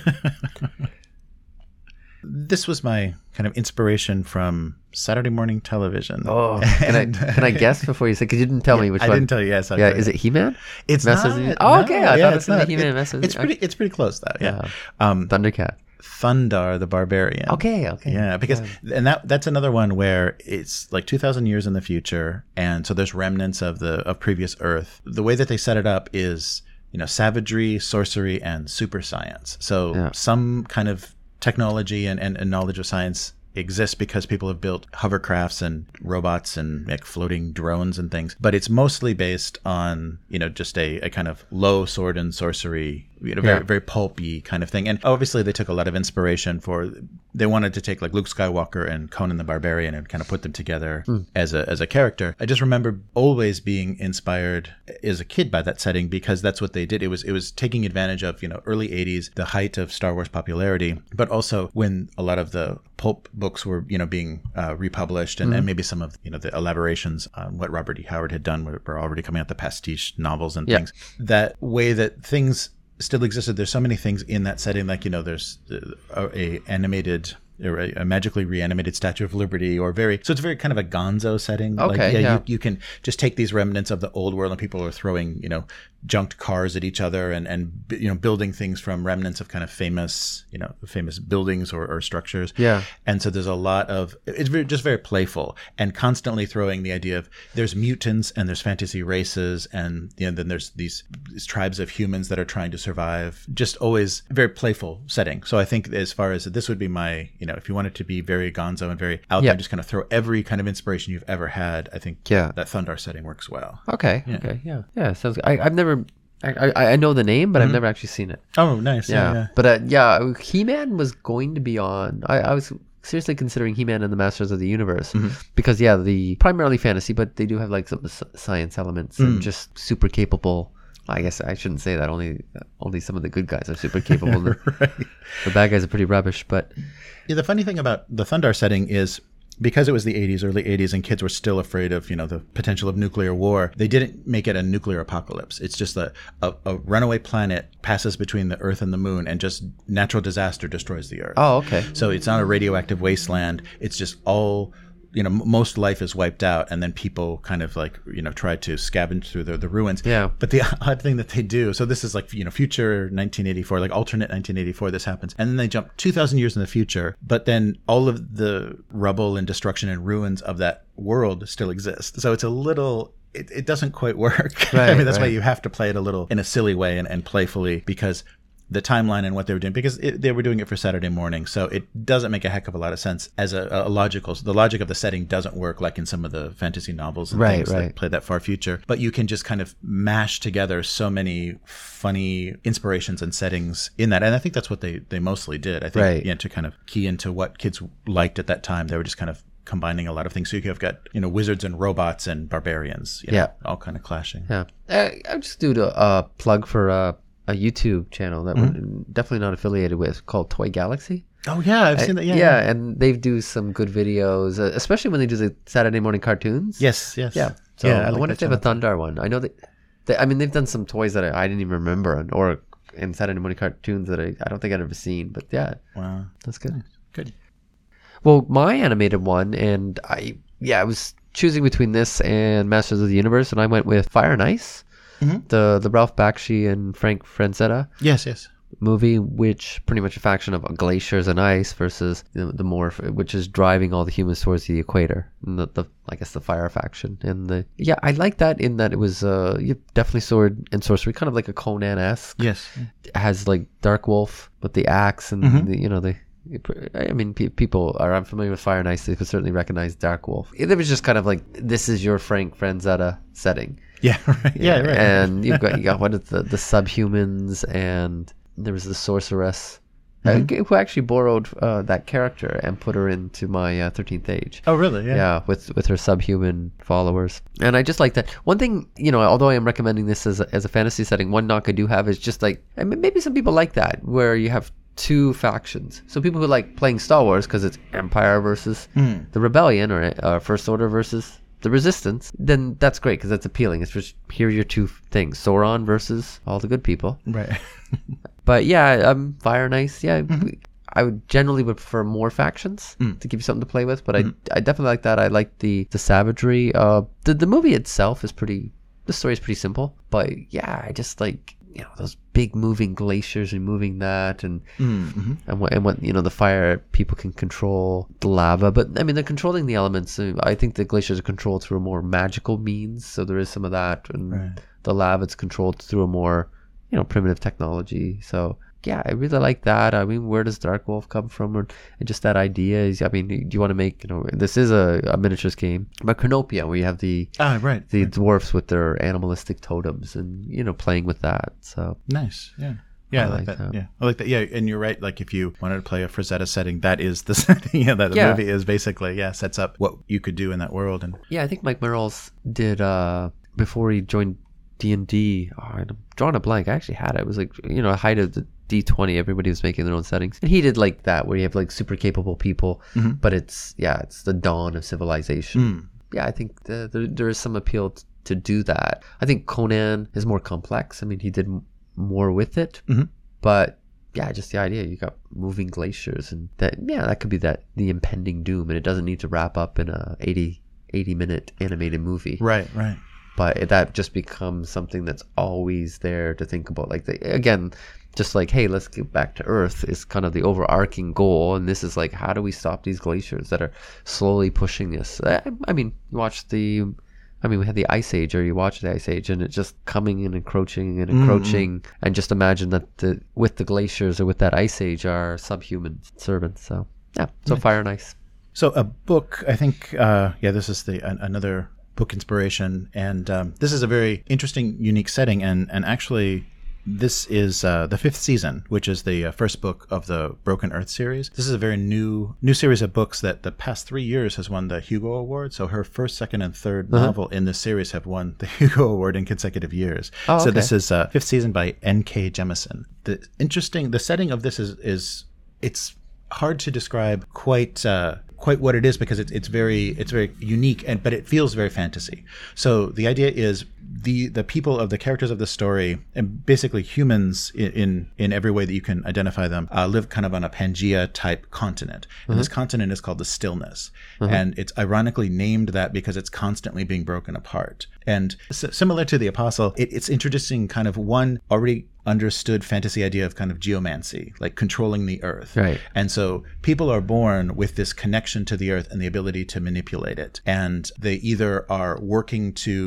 Speaker 3: This was my kind of inspiration from Saturday morning television.
Speaker 2: Oh, can I, can I guess before you say, because you didn't tell me which
Speaker 3: I
Speaker 2: one.
Speaker 3: didn't tell you. Yes, I'll
Speaker 2: Yeah,
Speaker 3: tell
Speaker 2: is
Speaker 3: you.
Speaker 2: it He-Man?
Speaker 3: It's
Speaker 2: Masters
Speaker 3: not.
Speaker 2: of the- Oh, okay, I
Speaker 3: yeah,
Speaker 2: thought it
Speaker 3: it's
Speaker 2: was
Speaker 3: not.
Speaker 2: He-Man,
Speaker 3: It-
Speaker 2: Masters of
Speaker 3: it's
Speaker 2: the-
Speaker 3: pretty. It's pretty close though. Yeah.
Speaker 2: Yeah.
Speaker 3: Um,
Speaker 2: Thundercat.
Speaker 3: Thundar the Barbarian.
Speaker 2: Okay, okay.
Speaker 3: Yeah, because and that that's another one where it's like two thousand years in the future, and so there's remnants of the of previous Earth. The way that they set it up is, you know, savagery, sorcery, and super science. So
Speaker 2: Yeah.
Speaker 3: some kind of technology and, and, and knowledge of science exists because people have built hovercrafts and robots and like floating drones and things, but it's mostly based on, you know, just a, a kind of low sword and sorcery, you know, very
Speaker 2: Yeah.
Speaker 3: very pulpy kind of thing. And obviously they took a lot of inspiration for, they wanted to take like Luke Skywalker and Conan the Barbarian and kind of put them together as a as a character. I just remember always being inspired as a kid by that setting, because that's what they did. It was it was taking advantage of, you know, early eighties, the height of Star Wars popularity, but also when a lot of the pulp books were, you know, being uh, republished, and, and maybe some of, you know, the elaborations on what Robert E. Howard had done were, were already coming out, the pastiche novels and
Speaker 2: Yeah.
Speaker 3: things. That way that things still existed. There's so many things in that setting, like, you know, there's a, a animated or a, a magically reanimated Statue of Liberty, or very, so it's very kind of a gonzo setting.
Speaker 2: Okay,
Speaker 3: like, yeah,
Speaker 2: yeah.
Speaker 3: You, you can just take these remnants of the old world, and people are throwing, you know, junked cars at each other, and, and you know, building things from remnants of kind of famous, you know, famous buildings or, or structures.
Speaker 2: Yeah.
Speaker 3: And so there's a lot of, it's very, just very playful, and constantly throwing the idea of there's mutants and there's fantasy races, and, you know, then there's these, these tribes of humans that are trying to survive. Just always very playful setting. So I think as far as this would be my, you know, if you want it to be very gonzo and very out
Speaker 2: Yeah.
Speaker 3: there, just kind of throw every kind of inspiration you've ever had, I think
Speaker 2: Yeah.
Speaker 3: that Thundar setting works well.
Speaker 2: Okay, okay, yeah. Yeah, sounds good. I, I've never, I, I, I know the name, but I've never actually seen it.
Speaker 3: Oh, nice.
Speaker 2: Yeah.
Speaker 3: Yeah. yeah.
Speaker 2: But uh, yeah, He-Man was going to be on. I, I was seriously considering He-Man and the Masters of the Universe, because yeah, the primarily fantasy, but they do have like some s- science elements and just super capable. I guess I shouldn't say that. Only only some of the good guys are super capable. the,
Speaker 3: Right.
Speaker 2: the bad guys are pretty rubbish. But
Speaker 3: Yeah, the funny thing about the Thundar setting is, because it was the eighties, early eighties, and kids were still afraid of, you know, the potential of nuclear war, they didn't make it a nuclear apocalypse. It's just that a, a runaway planet passes between the Earth and the moon, and just natural disaster destroys the Earth.
Speaker 2: oh, okay.
Speaker 3: So it's not a radioactive wasteland. It's just all, you know, m- most life is wiped out, and then people kind of like, you know, try to scavenge through the, the ruins.
Speaker 2: Yeah.
Speaker 3: But the odd thing that they do, so this is like, you know, future nineteen eighty-four, like alternate nineteen eighty-four, this happens. And then they jump two thousand years in the future, but then all of the rubble and destruction and ruins of that world still exist. So it's a little, it, it doesn't quite work. I
Speaker 2: Right,
Speaker 3: mean, that's why
Speaker 2: right.
Speaker 3: you have to play it a little in a silly way and, and playfully, because the timeline and what they were doing, because it, they were doing it for Saturday morning. So it doesn't make a heck of a lot of sense as a, a logical, the logic of the setting doesn't work like in some of the fantasy novels and
Speaker 2: Right,
Speaker 3: things
Speaker 2: right.
Speaker 3: that play that far future. But you can just kind of mash together so many funny inspirations and settings in that. And I think that's what they, they mostly did. I think,
Speaker 2: Right.
Speaker 3: yeah, to kind of key into what kids liked at that time. They were just kind of combining a lot of things. So you have got, you know, wizards and robots and barbarians, you know,
Speaker 2: Yeah.
Speaker 3: all kind of clashing.
Speaker 2: Yeah, uh, I'll just do a uh, plug for uh, a YouTube channel that
Speaker 3: Mm-hmm.
Speaker 2: we're definitely not affiliated with, called Toy Galaxy.
Speaker 3: Oh yeah, I've seen that. Yeah,
Speaker 2: yeah, and they do some good videos, uh, especially when they do the Saturday morning cartoons.
Speaker 3: Yes, yes.
Speaker 2: Yeah. So
Speaker 3: Yeah,
Speaker 2: I,
Speaker 3: like
Speaker 2: wonder if
Speaker 3: that
Speaker 2: they have a
Speaker 3: channel.
Speaker 2: Thundar one. I know that. They, I mean, they've done some toys that I, I didn't even remember, or in Saturday morning cartoons that I, I don't think I'd ever seen. But yeah,
Speaker 3: Wow,
Speaker 2: that's good.
Speaker 3: good.
Speaker 2: Well, my animated one, and I yeah, I was choosing between this and Masters of the Universe, and I went with Fire and Ice,
Speaker 3: Mhm.
Speaker 2: the the Ralph Bakshi and Frank Frazetta
Speaker 3: Yes, yes.
Speaker 2: movie, which pretty much a faction of glaciers and ice versus the, the more, which is driving all the humans towards the equator, and the, the I guess the fire faction. And the yeah, I like that in that it was uh yeah, definitely sword and sorcery, kind of like a Conan-esque.
Speaker 3: Yes.
Speaker 2: It has like Dark Wolf with the axe and
Speaker 3: Mhm.
Speaker 2: the, you know the. I mean, pe- people are unfamiliar with Fire and Ice. They could certainly recognize Dark Wolf. It was just kind of like, this is your Frank Frazetta setting.
Speaker 3: Yeah, right. Yeah, right.
Speaker 2: And you've got you got what is the the subhumans, and there was the sorceress,
Speaker 3: Mhm.
Speaker 2: uh, who actually borrowed uh, that character and put her into my uh, thirteenth Age.
Speaker 3: Oh, really? Yeah.
Speaker 2: Yeah, with with her subhuman followers, and I just like that. One thing, you know, although I am recommending this as a, as a fantasy setting, one knock I do have is just like, I mean, maybe some people like that, where you have two factions. So people who like playing Star Wars because it's Empire versus
Speaker 3: Mm.
Speaker 2: the Rebellion, or uh, First Order versus the Resistance, then that's great because that's appealing. It's just, here are your two things: Sauron versus all the good people.
Speaker 3: Right.
Speaker 2: But yeah, um, Fire and Ice, yeah.
Speaker 3: Mm-hmm.
Speaker 2: I would generally would prefer more factions
Speaker 3: Mm.
Speaker 2: to give you something to play with, but
Speaker 3: Mhm.
Speaker 2: I I definitely like that. I like the the savagery. Uh, the the movie itself is pretty. The story is pretty simple, but yeah, I just like, you know, those big moving glaciers and moving that, and
Speaker 3: Mm-hmm.
Speaker 2: and what and what you know, the fire people can control the lava, but I mean they're controlling the elements. uh, I think the glaciers are controlled through a more magical means, so there is some of that, and
Speaker 3: Right.
Speaker 2: the lava is controlled through a more, you know, primitive technology. So yeah, I really like that. I mean, where does Dark Wolf come from, or and just that idea is, I mean, do you want to make, you know, this is a, a miniatures game, but Chronopia, where you have the
Speaker 3: Ah, right.
Speaker 2: the
Speaker 3: right.
Speaker 2: dwarfs with their animalistic totems, and you know, playing with that. So
Speaker 3: Nice. Yeah. Yeah, I,
Speaker 2: I
Speaker 3: like,
Speaker 2: like
Speaker 3: that.
Speaker 2: that.
Speaker 3: Yeah, I like that. Yeah, and you're right. Like, if you wanted to play a Frazetta setting, that is the setting. Yeah, that the
Speaker 2: Yeah.
Speaker 3: movie is basically, yeah, sets up what you could do in that world. And
Speaker 2: yeah, I think Mike Merrills did uh before he joined D and D. Oh, I'm drawing a blank. I actually had it. It was like, you know, height of the D twenty. Everybody was making their own settings, and he did like that, where you have like super capable people,
Speaker 3: Mhm.
Speaker 2: but it's yeah, it's the dawn of civilization.
Speaker 3: Mm.
Speaker 2: Yeah, I think the, there there is some appeal t- to do that. I think Conan is more complex. I mean, he did m- more with it,
Speaker 3: Mhm.
Speaker 2: but yeah, just the idea, you got moving glaciers, and that, yeah, that could be that the impending doom, and it doesn't need to wrap up in a eighty, eighty minute animated movie.
Speaker 3: Right, right.
Speaker 2: But it- that just becomes something that's always there to think about. Like, the, again, just like, hey, let's get back to Earth is kind of the overarching goal, and this is like, how do we stop these glaciers that are slowly pushing us? I, I mean, you watch the, I mean, we had the Ice Age, or you watch the Ice Age, and it's just coming and encroaching and encroaching, and just imagine that the with the glaciers or with that Ice Age are subhuman servants. So yeah, so Fire and Ice.
Speaker 3: So a book, I think, uh, yeah, this is the an, another book inspiration, and um, this is a very interesting, unique setting, and and actually, this is uh, the fifth season, which is the uh, first book of the Broken Earth series. This is a very new new series of books that the past three years has won the Hugo Award. So her first, second, and third
Speaker 2: Uh-huh.
Speaker 3: novel in this series have won the Hugo Award in consecutive years.
Speaker 2: Oh,
Speaker 3: So
Speaker 2: okay.
Speaker 3: this is uh, fifth season by N K Jemisin. The interesting, the setting of this is is it's hard to describe quite uh, quite what it is, because it's it's very it's very unique, and but it feels very fantasy. So the idea is the the people of the characters of the story, and basically humans in in, in every way that you can identify them, uh, live kind of on a Pangea type continent, and this continent is called the Stillness, and it's ironically named that because it's constantly being broken apart. And s- similar to the Apostle, it, it's introducing kind of one already understood fantasy idea of kind of geomancy, like controlling the earth.
Speaker 2: Right.
Speaker 3: And so people are born with this connection to the earth and the ability to manipulate it. And they either are working to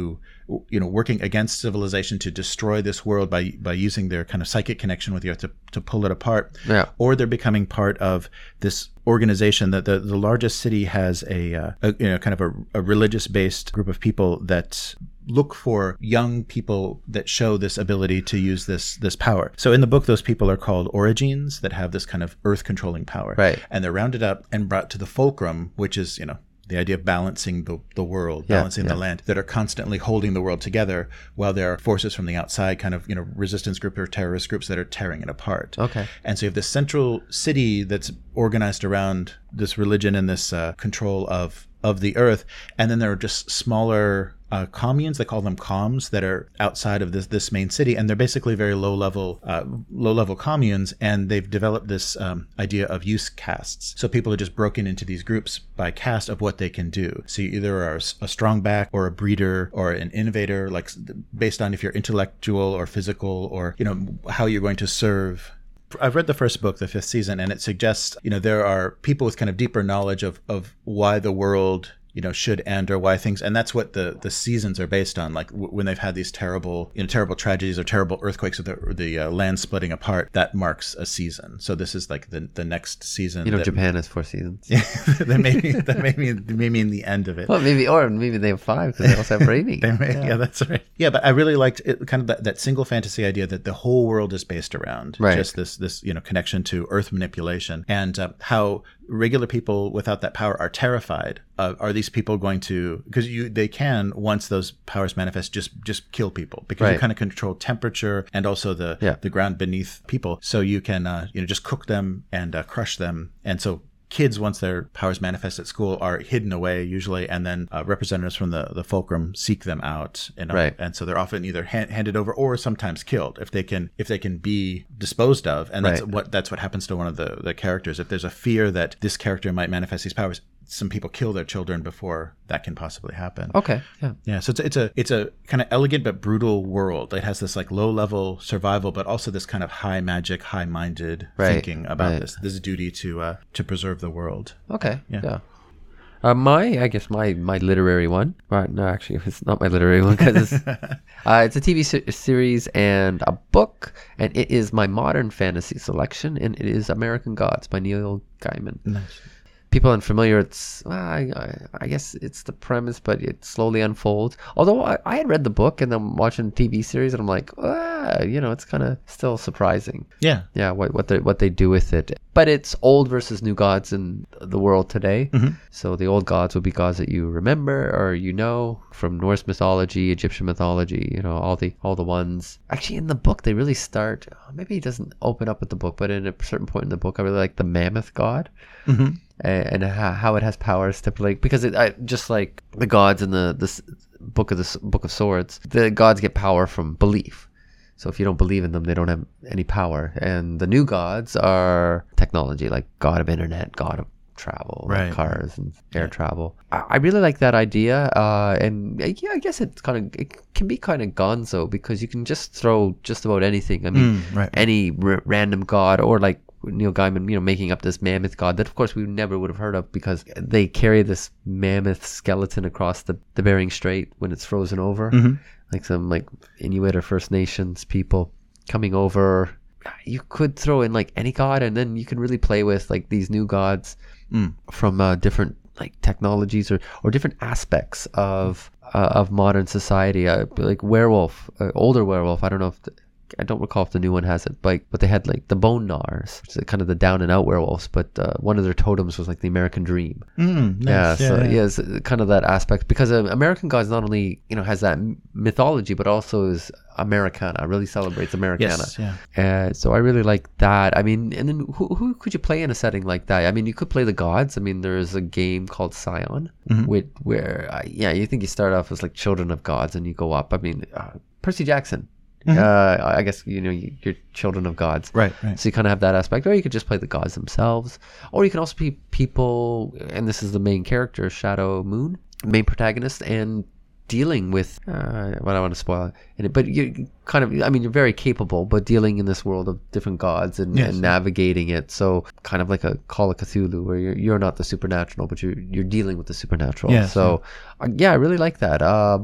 Speaker 3: you know, working against civilization to destroy this world by by using their kind of psychic connection with the earth to, to pull it apart.
Speaker 2: Yeah.
Speaker 3: Or they're becoming part of this organization that the, the largest city has a, uh, a you know, kind of a, a religious-based group of people that look for young people that show this ability to use this this power. So in the book, those people are called Origines that have this kind of earth controlling power.
Speaker 2: Right.
Speaker 3: And they're rounded up and brought to the Fulcrum, which is, you know, the idea of balancing the, the world,
Speaker 2: Yeah,
Speaker 3: balancing
Speaker 2: yeah.
Speaker 3: the land, that are constantly holding the world together while there are forces from the outside, kind of, you know, resistance groups or terrorist groups that are tearing it apart.
Speaker 2: Okay.
Speaker 3: And so you have this central city that's organized around this religion and this uh, control of of the earth, and then there are just smaller uh, communes. They call them comms that are outside of this this main city, and they're basically very low level uh, low level communes. And they've developed this um, idea of use castes. So people are just broken into these groups by caste of what they can do. So you either are a strong back or a breeder or an innovator, like based on if you're intellectual or physical or, you know, how you're going to serve. I've read the first book, the fifth season, and it suggests, you know, there are people with kind of deeper knowledge of, of why the world, you know, should end or why things, and that's what the, the seasons are based on. Like w- when they've had these terrible, you know, terrible tragedies or terrible earthquakes or the, or the uh, land splitting apart, that marks a season. So this is like the the next season.
Speaker 2: You know,
Speaker 3: that,
Speaker 2: Japan has four seasons.
Speaker 3: that may be, that may mean, may mean the end of it.
Speaker 2: Well, maybe, or maybe they have five because they also have Raimi.
Speaker 3: They may, yeah. yeah, that's right. Yeah, but I really liked it, kind of that, that single fantasy idea that the whole world is based around
Speaker 2: Right.
Speaker 3: just this this you know connection to earth manipulation, and uh, how regular people without that power are terrified. Uh, are these people going to, because you they can, once those powers manifest, just just kill people, because
Speaker 2: Right.
Speaker 3: you kind of control temperature and also the
Speaker 2: Yeah.
Speaker 3: the ground beneath people, so you can uh, you know just cook them and uh, crush them. And so kids, once their powers manifest at school, are hidden away usually, and then uh, representatives from the, the Fulcrum seek them out, you know?
Speaker 2: Right.
Speaker 3: And so they're often either hand, handed over or sometimes killed if they can if they can be disposed of. And that's
Speaker 2: Right.
Speaker 3: what that's what happens to one of the, the characters. If there's a fear that this character might manifest these powers, some people kill their children before that can possibly happen.
Speaker 2: Okay. Yeah.
Speaker 3: Yeah, so it's a, it's a it's a kind of elegant but brutal world. It has this like low level survival, but also this kind of high magic, high minded
Speaker 2: Right,
Speaker 3: thinking about
Speaker 2: right.
Speaker 3: this this duty to uh, to preserve the world.
Speaker 2: Okay.
Speaker 3: Yeah.
Speaker 2: Yeah. Uh, my, I guess my my literary one. Right? No, actually, it's not my literary one because it's, uh, it's a T V se- series and a book, and it is my modern fantasy selection, and it is American Gods by Neil Gaiman.
Speaker 3: Nice.
Speaker 2: People unfamiliar, it's well, I, I, I guess it's the premise, but it slowly unfolds. Although I, I had read the book and I'm watching the T V series, and I'm like, ah, you know, it's kind of still surprising.
Speaker 3: Yeah.
Speaker 2: Yeah, what what they what they do with it. But it's old versus new gods in the world today.
Speaker 3: Mm-hmm.
Speaker 2: So the old gods will be gods that you remember or you know from Norse mythology, Egyptian mythology. You know, all the all the ones. Actually, in the book, they really start. Maybe it doesn't open up with the book, but in a certain point in the book, I really like the mammoth god.
Speaker 3: Mm-hmm.
Speaker 2: And how, how it has powers to like, because it I, just like the gods in the this book of the book of swords, the gods get power from belief. So if you don't believe in them, they don't have any power. And the new gods are technology, like god of internet, god of travel, like
Speaker 3: Right.
Speaker 2: cars and air
Speaker 3: Yeah.
Speaker 2: travel. I, I really like that idea, uh, and uh, yeah, I guess it's kind of it can be kind of gonzo because you can just throw just about anything. I mean,
Speaker 3: Mm, right.
Speaker 2: any r- random god or like Neil Gaiman, you know, making up this mammoth god that, of course, we never would have heard of because they carry this mammoth skeleton across the, the Bering Strait when it's frozen over.
Speaker 3: Mm-hmm.
Speaker 2: Like some like Inuit or First Nations people coming over. You could throw in like any god, and then you can really play with like these new gods
Speaker 3: Mm.
Speaker 2: from uh, different like technologies or, or different aspects of uh, of modern society. Uh, like werewolf, uh, older werewolf. I don't know if the, I don't recall if the new one has it, but but they had like the bone gnars, which is kind of the down and out werewolves. But uh, one of their totems was like the American Dream.
Speaker 3: Mm,
Speaker 2: Yeah,
Speaker 3: nice.
Speaker 2: so yeah, it's kind of that aspect because uh, American Gods not only you know has that m- mythology, but also is Americana. Really celebrates Americana.
Speaker 3: Yes, yeah.
Speaker 2: Uh, so I really like that. I mean, and then who who could you play in a setting like that? I mean, you could play the gods. I mean, there's a game called Scion,
Speaker 3: Mhm.
Speaker 2: with where uh, yeah, you think you start off as like children of gods and you go up. I mean, uh, Percy Jackson.
Speaker 3: Mhm.
Speaker 2: Uh, I guess you know you- you're children of gods.
Speaker 3: Right, right.
Speaker 2: So you kind of have that aspect, or you could just play the gods themselves, or you can also be people, and this is the main character, Shadow Moon, main protagonist, and dealing with. Uh, well, I don't want to spoil it, but you kind of, I mean, you're very capable, but dealing in this world of different gods and,
Speaker 3: Yes.
Speaker 2: and navigating it. So kind of like a Call of Cthulhu, where you're you're not the supernatural, but you're you're dealing with the supernatural.
Speaker 3: Yes,
Speaker 2: so uh, yeah, I really like that. Uh,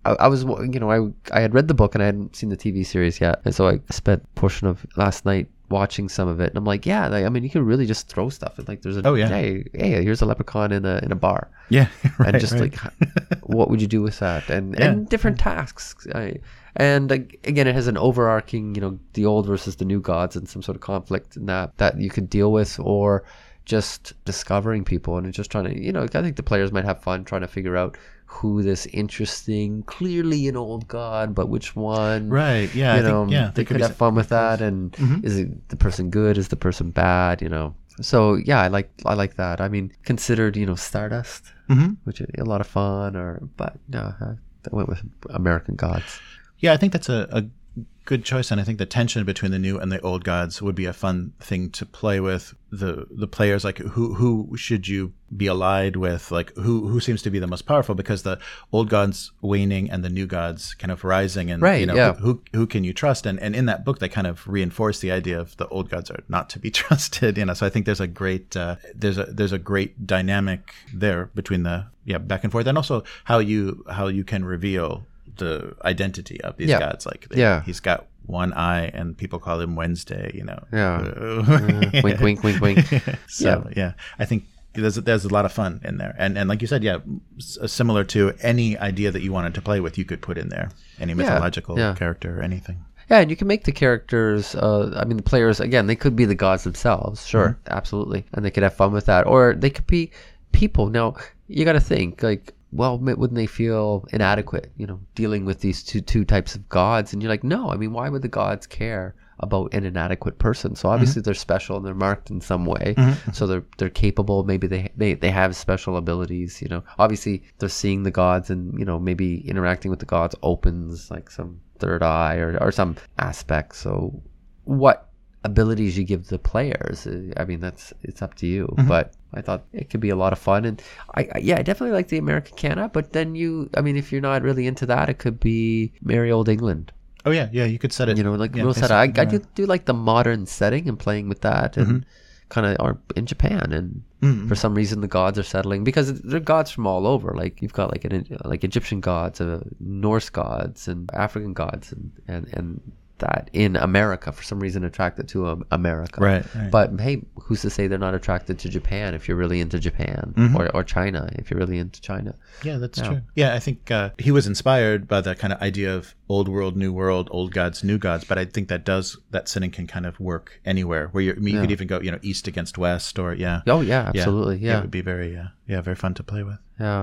Speaker 2: I, I was, you know, I I had read the book and I hadn't seen the T V series yet, and so I spent a portion of last night watching some of it, and I'm like, yeah, like, I mean, you can really just throw stuff. And like, there's a,
Speaker 3: Oh, yeah.
Speaker 2: hey, hey, here's a leprechaun in a in a bar,
Speaker 3: Yeah, right,
Speaker 2: and just
Speaker 3: right.
Speaker 2: like, what would you do with that? And
Speaker 3: Yeah.
Speaker 2: and different tasks. I, and like, again, it has an overarching, you know, the old versus the new gods, and some sort of conflict in that that you could deal with, or just discovering people and just trying to, you know, I think the players might have fun trying to figure out who this interesting, clearly an old god, but which one?
Speaker 3: Right. Yeah.
Speaker 2: You
Speaker 3: I
Speaker 2: know,
Speaker 3: think, yeah.
Speaker 2: they
Speaker 3: there
Speaker 2: could
Speaker 3: be
Speaker 2: have
Speaker 3: some-
Speaker 2: fun with that. And
Speaker 3: Mhm.
Speaker 2: is it the person good? Is the person bad? You know. So yeah, I like I like that. I mean, considered, you know, Stardust,
Speaker 3: Mhm.
Speaker 2: which is a lot of fun. Or but no, I I went with American Gods.
Speaker 3: Yeah, I think that's a, a good choice, and I think the tension between the new and the old gods would be a fun thing to play with. The the players, like who who should you be allied with? Like who who seems to be the most powerful? Because the old gods waning and the new gods kind of rising, and
Speaker 2: Right,
Speaker 3: you know
Speaker 2: yeah.
Speaker 3: who, who who can you trust? And and in that book, they kind of reinforce the idea of the old gods are not to be trusted. You know, so I think there's a great uh, there's a there's a great dynamic there between the yeah back and forth, and also how you how you can reveal the identity of these
Speaker 2: Yeah.
Speaker 3: gods. Like they,
Speaker 2: Yeah.
Speaker 3: he's got one eye and people call him Wednesday, you know.
Speaker 2: Yeah.
Speaker 3: Uh,
Speaker 2: Wink, wink, wink, wink.
Speaker 3: so yeah. I think there's there's a lot of fun in there, and and like you said, yeah, s- similar to any idea that you wanted to play with, you could put in there any mythological
Speaker 2: yeah.
Speaker 3: character or anything.
Speaker 2: Yeah, and you can make the characters, uh, I mean, the players, again, they could be the gods themselves, sure,
Speaker 3: Mm-hmm.
Speaker 2: absolutely. And they could have fun with that. Or they could be people. Now, you got to think, like, well, m- wouldn't they feel inadequate, you know, dealing with these two two types of gods? And you're like, no, I mean, why would the gods care about an inadequate person? So obviously they're special and they're marked in some way. So they're they're capable. Maybe they, they they have special abilities, you know. Obviously they're seeing the gods, and, you know, maybe interacting with the gods opens like some third eye or, or some aspect. So what abilities you give the players, uh, I mean, that's it's up to you. But I thought it could be a lot of fun. And I, I yeah, I definitely like the American Canada. But then you, I mean, if you're not really into that, it could be Merry Old England.
Speaker 3: Oh yeah, yeah, you could set it.
Speaker 2: You know, like
Speaker 3: yeah,
Speaker 2: real
Speaker 3: play
Speaker 2: set. I, I
Speaker 3: something
Speaker 2: do,
Speaker 3: around.
Speaker 2: do like the modern setting and playing with that, and kind of are in Japan, and
Speaker 3: Mhm.
Speaker 2: for some reason the gods are settling because they're gods from all over. Like you've got like an like Egyptian gods, uh, Norse gods, and African gods, and and and that in America for some reason attracted to um, America.
Speaker 3: Right, right.
Speaker 2: But hey, who's to say they're not attracted to Japan if you're really into Japan,
Speaker 3: Mm-hmm.
Speaker 2: or or China if you're really into China?
Speaker 3: Yeah, that's
Speaker 2: Yeah.
Speaker 3: true. Yeah, I think uh, he was inspired by the kind of idea of old world, new world, old gods, new gods. But I think that does that setting can kind of work anywhere. Where you're, I mean, you could even go, you know, east against west, or yeah,
Speaker 2: Oh yeah, absolutely,
Speaker 3: It
Speaker 2: yeah.
Speaker 3: would be very, uh, yeah, very fun to play with.
Speaker 2: Yeah.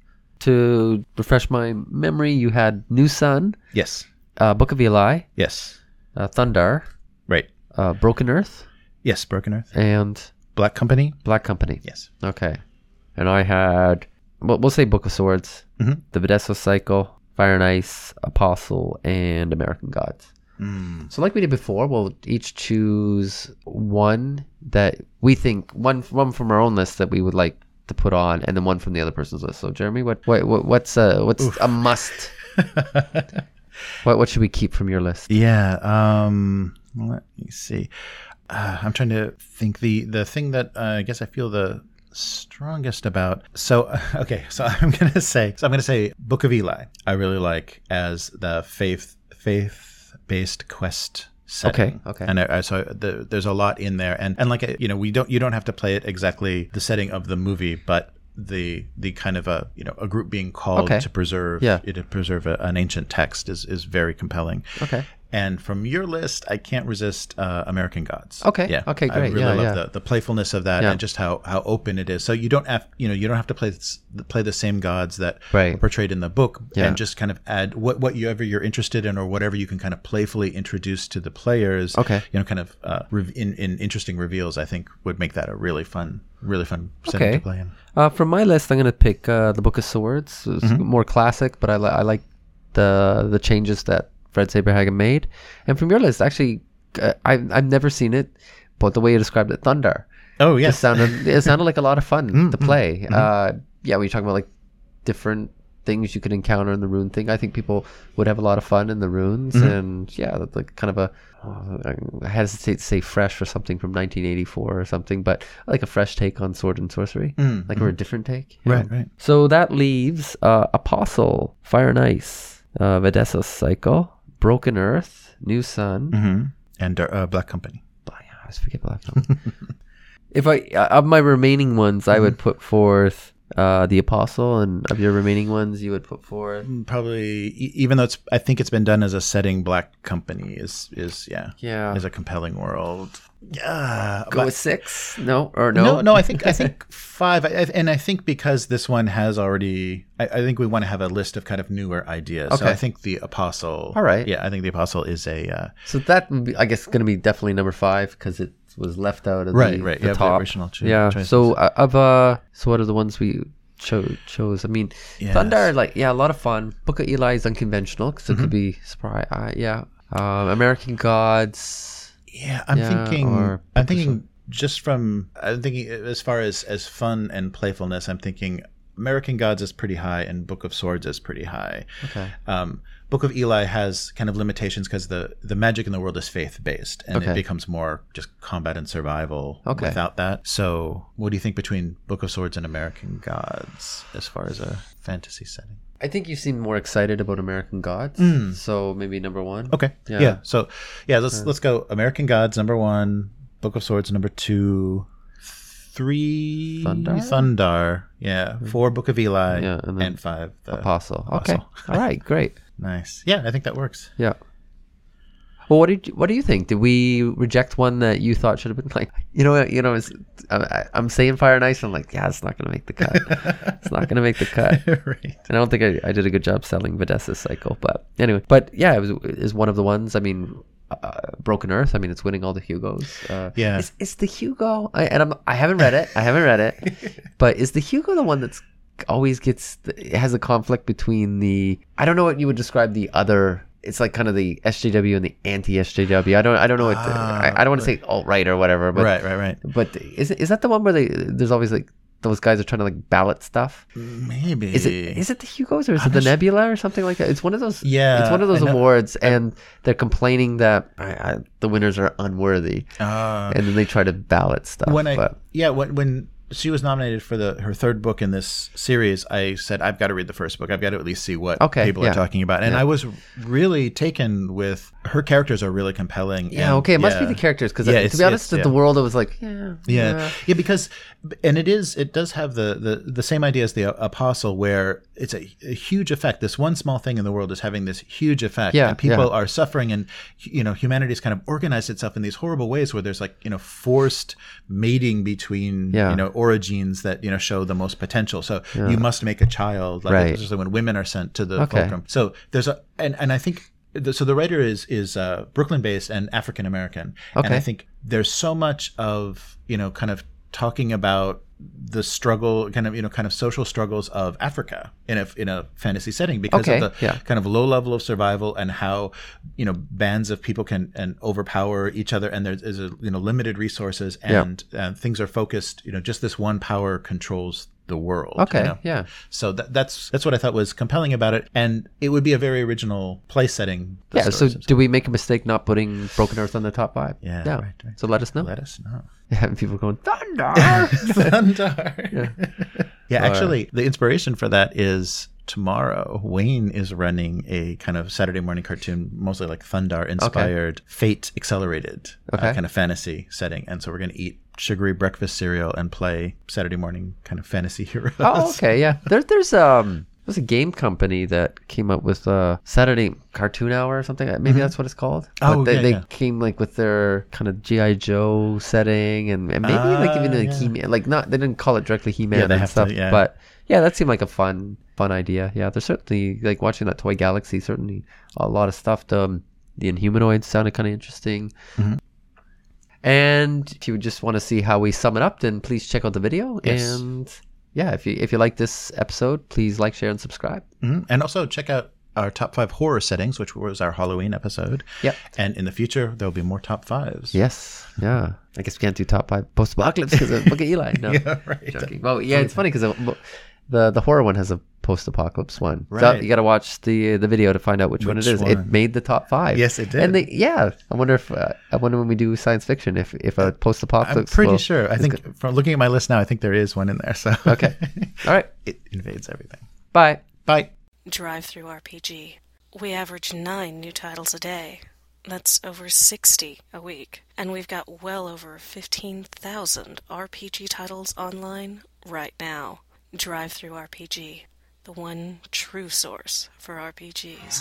Speaker 2: To refresh my memory, you had New Sun,
Speaker 3: Yes,
Speaker 2: uh, Book of Eli,
Speaker 3: yes,
Speaker 2: uh, Thundar,
Speaker 3: right.
Speaker 2: uh, Broken Earth,
Speaker 3: Yes, Broken Earth,
Speaker 2: and
Speaker 3: Black Company.
Speaker 2: Black Company.
Speaker 3: Yes.
Speaker 2: Okay. And I had, well, we'll say Book of Swords,
Speaker 3: Mhm.
Speaker 2: The Videsso Cycle, Fire and Ice, Apostle, and American Gods.
Speaker 3: Mm.
Speaker 2: So like we did before, we'll each choose one that we think, one, one from our own list that we would like to put on, and then one from the other person's list. So Jeremy, what, what, what what's a, what's a must? What what should we keep from your list?
Speaker 3: Yeah. Um, let me see. Uh, I'm trying to think. The the thing that uh, I guess I feel the strongest about. So okay. So I'm gonna say. So I'm gonna say Book of Eli. I really like as the faith faith based quest setting.
Speaker 2: Okay, okay.
Speaker 3: And I, I, so the, there's a lot in there, and and like you know, we don't you don't have to play it exactly the setting of the movie, but the the kind of a you know a group being called
Speaker 2: Okay.
Speaker 3: to preserve
Speaker 2: Yeah.
Speaker 3: to preserve a, an ancient text is is very compelling.
Speaker 2: Okay.
Speaker 3: And from your list, I can't resist uh, American Gods.
Speaker 2: Okay.
Speaker 3: Yeah.
Speaker 2: Okay,
Speaker 3: I
Speaker 2: great.
Speaker 3: really
Speaker 2: Yeah,
Speaker 3: love
Speaker 2: yeah.
Speaker 3: the, the playfulness of that
Speaker 2: Yeah.
Speaker 3: and just how, how open it is. So you don't have you know you don't have to play this, play the same gods that
Speaker 2: Right.
Speaker 3: are portrayed in the book,
Speaker 2: Yeah.
Speaker 3: and just kind of add what whatever you're interested in or whatever you can kind of playfully introduce to the players.
Speaker 2: Okay.
Speaker 3: You know, kind of uh, re- in in interesting reveals. I think would make that a really fun, really fun setting
Speaker 2: Okay.
Speaker 3: to play in.
Speaker 2: Uh, from my list, I'm going to pick uh, the Book of Swords. It's
Speaker 3: Mm-hmm.
Speaker 2: more classic, but I, li- I like the the changes that Fred Saberhagen made. And from your list, actually, uh, I've, I've never seen it, but the way you described it, Thunder,
Speaker 3: Oh
Speaker 2: it
Speaker 3: yes.
Speaker 2: sounded it sounded like a lot of fun
Speaker 3: Mm,
Speaker 2: to play. Uh, yeah, when you're talking about like different things you could encounter in the rune thing, I think people would have a lot of fun in the runes.
Speaker 3: Mm-hmm.
Speaker 2: And yeah, that's like kind of a, uh, I hesitate to say fresh for something from nineteen eighty-four or something, but like a fresh take on sword and sorcery,
Speaker 3: Mm,
Speaker 2: like or a different take. you
Speaker 3: Right,
Speaker 2: know?
Speaker 3: right.
Speaker 2: So that leaves uh, Apostle, Fire and Ice, uh, Vedessa Cycle, Broken Earth, New Sun.
Speaker 3: Mm-hmm. And uh, Black Company.
Speaker 2: Oh, yeah, I always forget Black Company. If I uh, of my remaining ones, I would put forth uh, the Apostle, and of your remaining ones, you would put forth
Speaker 3: probably, e- even though it's, I think it's been done as a setting. Black Company is is yeah,
Speaker 2: yeah,
Speaker 3: is a compelling world. Yeah,
Speaker 2: go
Speaker 3: but,
Speaker 2: with six. No, or no,
Speaker 3: no, no. I think I think five, I, and I think because this one has already, I, I think we want to have a list of kind of newer ideas.
Speaker 2: Okay.
Speaker 3: So I think the Apostle.
Speaker 2: All right.
Speaker 3: Yeah, I think the Apostle is a. Uh,
Speaker 2: So that would be, I guess, going to be definitely number five because it was left out of
Speaker 3: right,
Speaker 2: the,
Speaker 3: right.
Speaker 2: the
Speaker 3: yeah,
Speaker 2: top.
Speaker 3: the original cho-
Speaker 2: yeah.
Speaker 3: choices.
Speaker 2: So uh, of uh, so what are the ones we cho- chose? I mean,
Speaker 3: Yes.
Speaker 2: Thundar, like yeah, a lot of fun. Book of Eli is unconventional because it could be surprise. Uh, yeah. Um, American Gods.
Speaker 3: Yeah, I'm
Speaker 2: Yeah,
Speaker 3: thinking.
Speaker 2: or
Speaker 3: I'm thinking just from. I'm thinking as far as as fun and playfulness. I'm thinking American Gods is pretty high, and Book of Swords is pretty high.
Speaker 2: Okay.
Speaker 3: Um, Book of Eli has kind of limitations because the the magic in the world is faith based, and
Speaker 2: Okay.
Speaker 3: it becomes more just combat and survival
Speaker 2: Okay.
Speaker 3: without that. So, what do you think between Book of Swords and American Gods as far as a fantasy setting?
Speaker 2: I think you seem more excited about American Gods, so maybe number one.
Speaker 3: Okay.
Speaker 2: Yeah.
Speaker 3: Yeah. So, yeah, let's let's go. American Gods number one. Book of Swords number two. Three.
Speaker 2: Thundar?
Speaker 3: Thundar. Yeah. Four. Book of Eli.
Speaker 2: Yeah, and
Speaker 3: and,
Speaker 2: then
Speaker 3: five. The
Speaker 2: Apostle. Okay.
Speaker 3: Apostle.
Speaker 2: All right. Great.
Speaker 3: Nice. Yeah, I think that works.
Speaker 2: Yeah. Well, what did you, what do you think? Did we reject one that you thought should have been like? You know, you know, it's, I, I'm saying Fire and Ice. And I'm like, yeah, it's not going to make the cut. It's not going to make the cut.
Speaker 3: Right.
Speaker 2: And I don't think I, I did a good job selling Vedessa's Cycle, but anyway. But yeah, it was is one of the ones. I mean, uh, Broken Earth. I mean, it's winning all the Hugos. Uh,
Speaker 3: Yeah.
Speaker 2: Is, is the Hugo? I, and I'm I haven't read it. I haven't read it. But is the Hugo the one that's always gets? The, it has a conflict between the. I don't know what you would describe the other. It's like kind of the S J W and the anti-S J W. I don't. I don't know what. The,
Speaker 3: Ah,
Speaker 2: I, I don't want to say alt-right or whatever. But,
Speaker 3: right, right, right.
Speaker 2: But is it, is that the one where they? There's always like those guys are trying to like ballot stuff.
Speaker 3: Maybe.
Speaker 2: Is it is it the Hugos or is
Speaker 3: I'm
Speaker 2: it the
Speaker 3: not su-
Speaker 2: Nebula or something like that? It's one of those.
Speaker 3: Yeah,
Speaker 2: it's one of those
Speaker 3: I know.
Speaker 2: awards, and they're complaining that I, I, the winners are unworthy,
Speaker 3: Uh,
Speaker 2: and then they try to ballot stuff.
Speaker 3: when I
Speaker 2: but,
Speaker 3: yeah when when she was nominated for the her third book in this series, I said I've got to read the first book. I've got to at least see what
Speaker 2: Okay,
Speaker 3: people
Speaker 2: yeah.
Speaker 3: are talking about. And
Speaker 2: Yeah.
Speaker 3: I was really taken with her characters are really compelling.
Speaker 2: yeah,
Speaker 3: and-
Speaker 2: okay, it must be
Speaker 3: yeah.
Speaker 2: the characters because
Speaker 3: Yeah,
Speaker 2: to
Speaker 3: it's-
Speaker 2: be honest,
Speaker 3: it's-
Speaker 2: at the
Speaker 3: yeah.
Speaker 2: world, it was like yeah,
Speaker 3: Yeah, yeah, because and it is it does have the the, the same idea as the Apostle, where it's a, a huge effect. This one small thing in the world is having this huge effect,
Speaker 2: Yeah,
Speaker 3: and people
Speaker 2: yeah.
Speaker 3: are suffering, and you know humanity's kind of organized itself in these horrible ways where there's like you know forced mating between
Speaker 2: Yeah.
Speaker 3: you know origins that you know show the most potential. So you must make a child, like
Speaker 2: Right.
Speaker 3: especially when women are sent to the
Speaker 2: Okay.
Speaker 3: fulcrum. So there's a and and I think. the- So the writer is is uh, Brooklyn based and African American, and
Speaker 2: Okay.
Speaker 3: I think there's so much of you know kind of talking about the struggle, kind of you know kind of social struggles of Africa in a in a fantasy setting because
Speaker 2: Okay,
Speaker 3: of the
Speaker 2: yeah.
Speaker 3: kind of low level of survival and how you know bands of people can and overpower each other, and there's is a you know limited resources
Speaker 2: Yeah.
Speaker 3: and uh, things are focused. You know, just this one power controls the world. you
Speaker 2: Okay,
Speaker 3: know?
Speaker 2: yeah.
Speaker 3: So that, that's that's what I thought was compelling about it, and it would be a very original place setting. the
Speaker 2: Yeah, so
Speaker 3: stories.
Speaker 2: do we make a mistake not putting Broken Earth on the top five?
Speaker 3: Yeah,
Speaker 2: yeah.
Speaker 3: right, right.
Speaker 2: So let us know.
Speaker 3: Let us know.
Speaker 2: Yeah, and people going thunder.
Speaker 3: Thundar.
Speaker 2: Yeah.
Speaker 3: Yeah,
Speaker 2: All
Speaker 3: actually, the inspiration for that is tomorrow. Wayne is running a kind of Saturday morning cartoon, mostly like Thundar inspired, Fate accelerated
Speaker 2: Okay.
Speaker 3: uh, kind of fantasy setting. And so we're going to eat sugary breakfast cereal and play Saturday morning kind of fantasy heroes.
Speaker 2: Oh, okay, yeah. There, there's um, there's a game company that came up with a Saturday Cartoon Hour or something. Maybe that's what it's called.
Speaker 3: Oh,
Speaker 2: but they,
Speaker 3: yeah,
Speaker 2: they
Speaker 3: yeah.
Speaker 2: came like with their kind of G I Joe setting and, and maybe like
Speaker 3: Ah,
Speaker 2: even like
Speaker 3: yeah.
Speaker 2: He-Man. Like not they didn't call it directly He-Man
Speaker 3: Yeah, they
Speaker 2: and
Speaker 3: have to,
Speaker 2: stuff.
Speaker 3: yeah.
Speaker 2: But yeah, that seemed like a fun fun idea. Yeah, there's certainly like watching that Toy Galaxy. Certainly a lot of stuff. The um, the Inhumanoids sounded kind of interesting.
Speaker 3: Mhm.
Speaker 2: And if you just want to see how we sum it up, then please check out the video.
Speaker 3: Yes.
Speaker 2: And yeah, if you if you like this episode, please like, share, and subscribe.
Speaker 3: Mhm. And also check out our top five horror settings, which was our Halloween episode.
Speaker 2: Yep.
Speaker 3: And in the future, there'll be more top fives.
Speaker 2: Yes. Yeah. I guess we can't do top five post-apocalypse because of Book of Eli. No.
Speaker 3: Yeah, right.
Speaker 2: Joking. Well, yeah, it's funny because the the horror one has a post-apocalypse one. So
Speaker 3: Right.
Speaker 2: you got to watch the the video to find out which, one
Speaker 3: Which
Speaker 2: it is. It
Speaker 3: one?
Speaker 2: made the top five.
Speaker 3: Yes, it did.
Speaker 2: And they, yeah, I wonder if uh, I wonder when we do science fiction if if a
Speaker 3: I'm
Speaker 2: post-apocalypse.
Speaker 3: pretty
Speaker 2: will-
Speaker 3: sure. I
Speaker 2: is
Speaker 3: think
Speaker 2: good.
Speaker 3: from looking at my list now, I think there is one in there. So
Speaker 2: Okay. All right.
Speaker 3: it invades everything.
Speaker 2: Bye.
Speaker 3: Bye.
Speaker 4: Drive Through R P G. we average nine new titles a day. That's over sixty a week. And we've got well over fifteen thousand R P G titles online right now. Drive-Thru R P G, the one true source for R P Gs.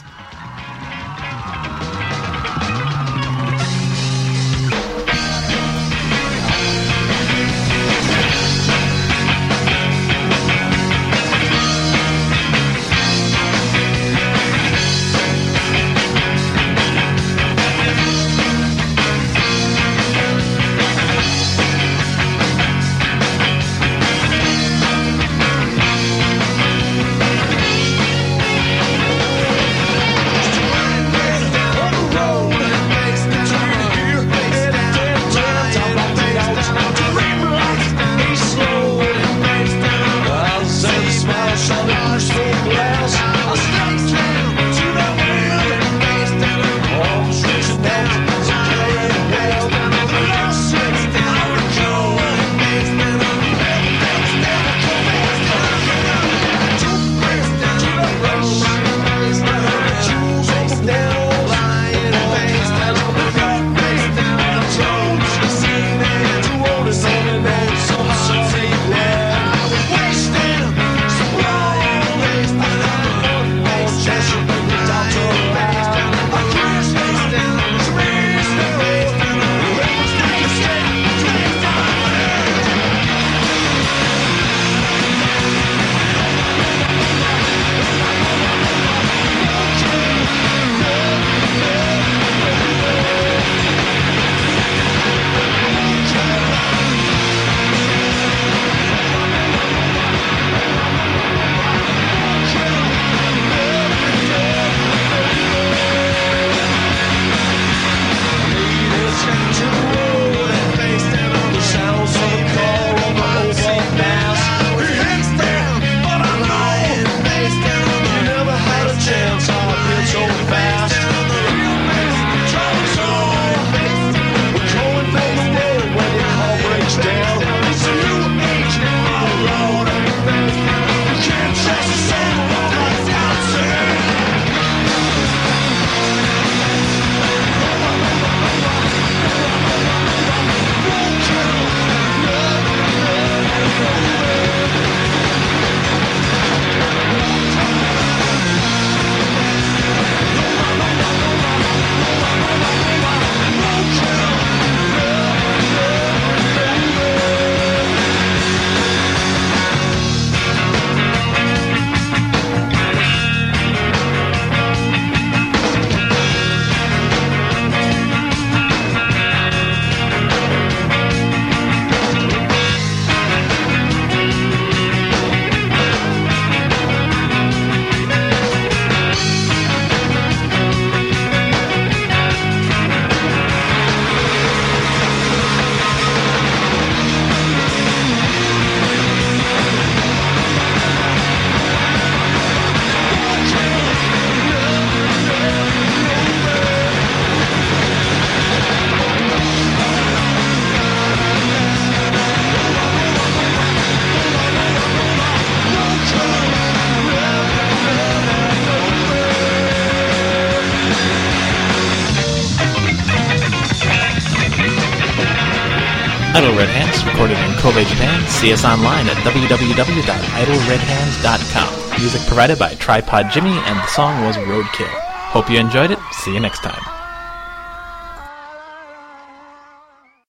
Speaker 1: Idle Red Hands, recorded in Kobe, Japan. See us online at w w w dot idle red hands dot com. Music provided by Tripod Jimmy, and the song was Roadkill. Hope you enjoyed it. See you next time.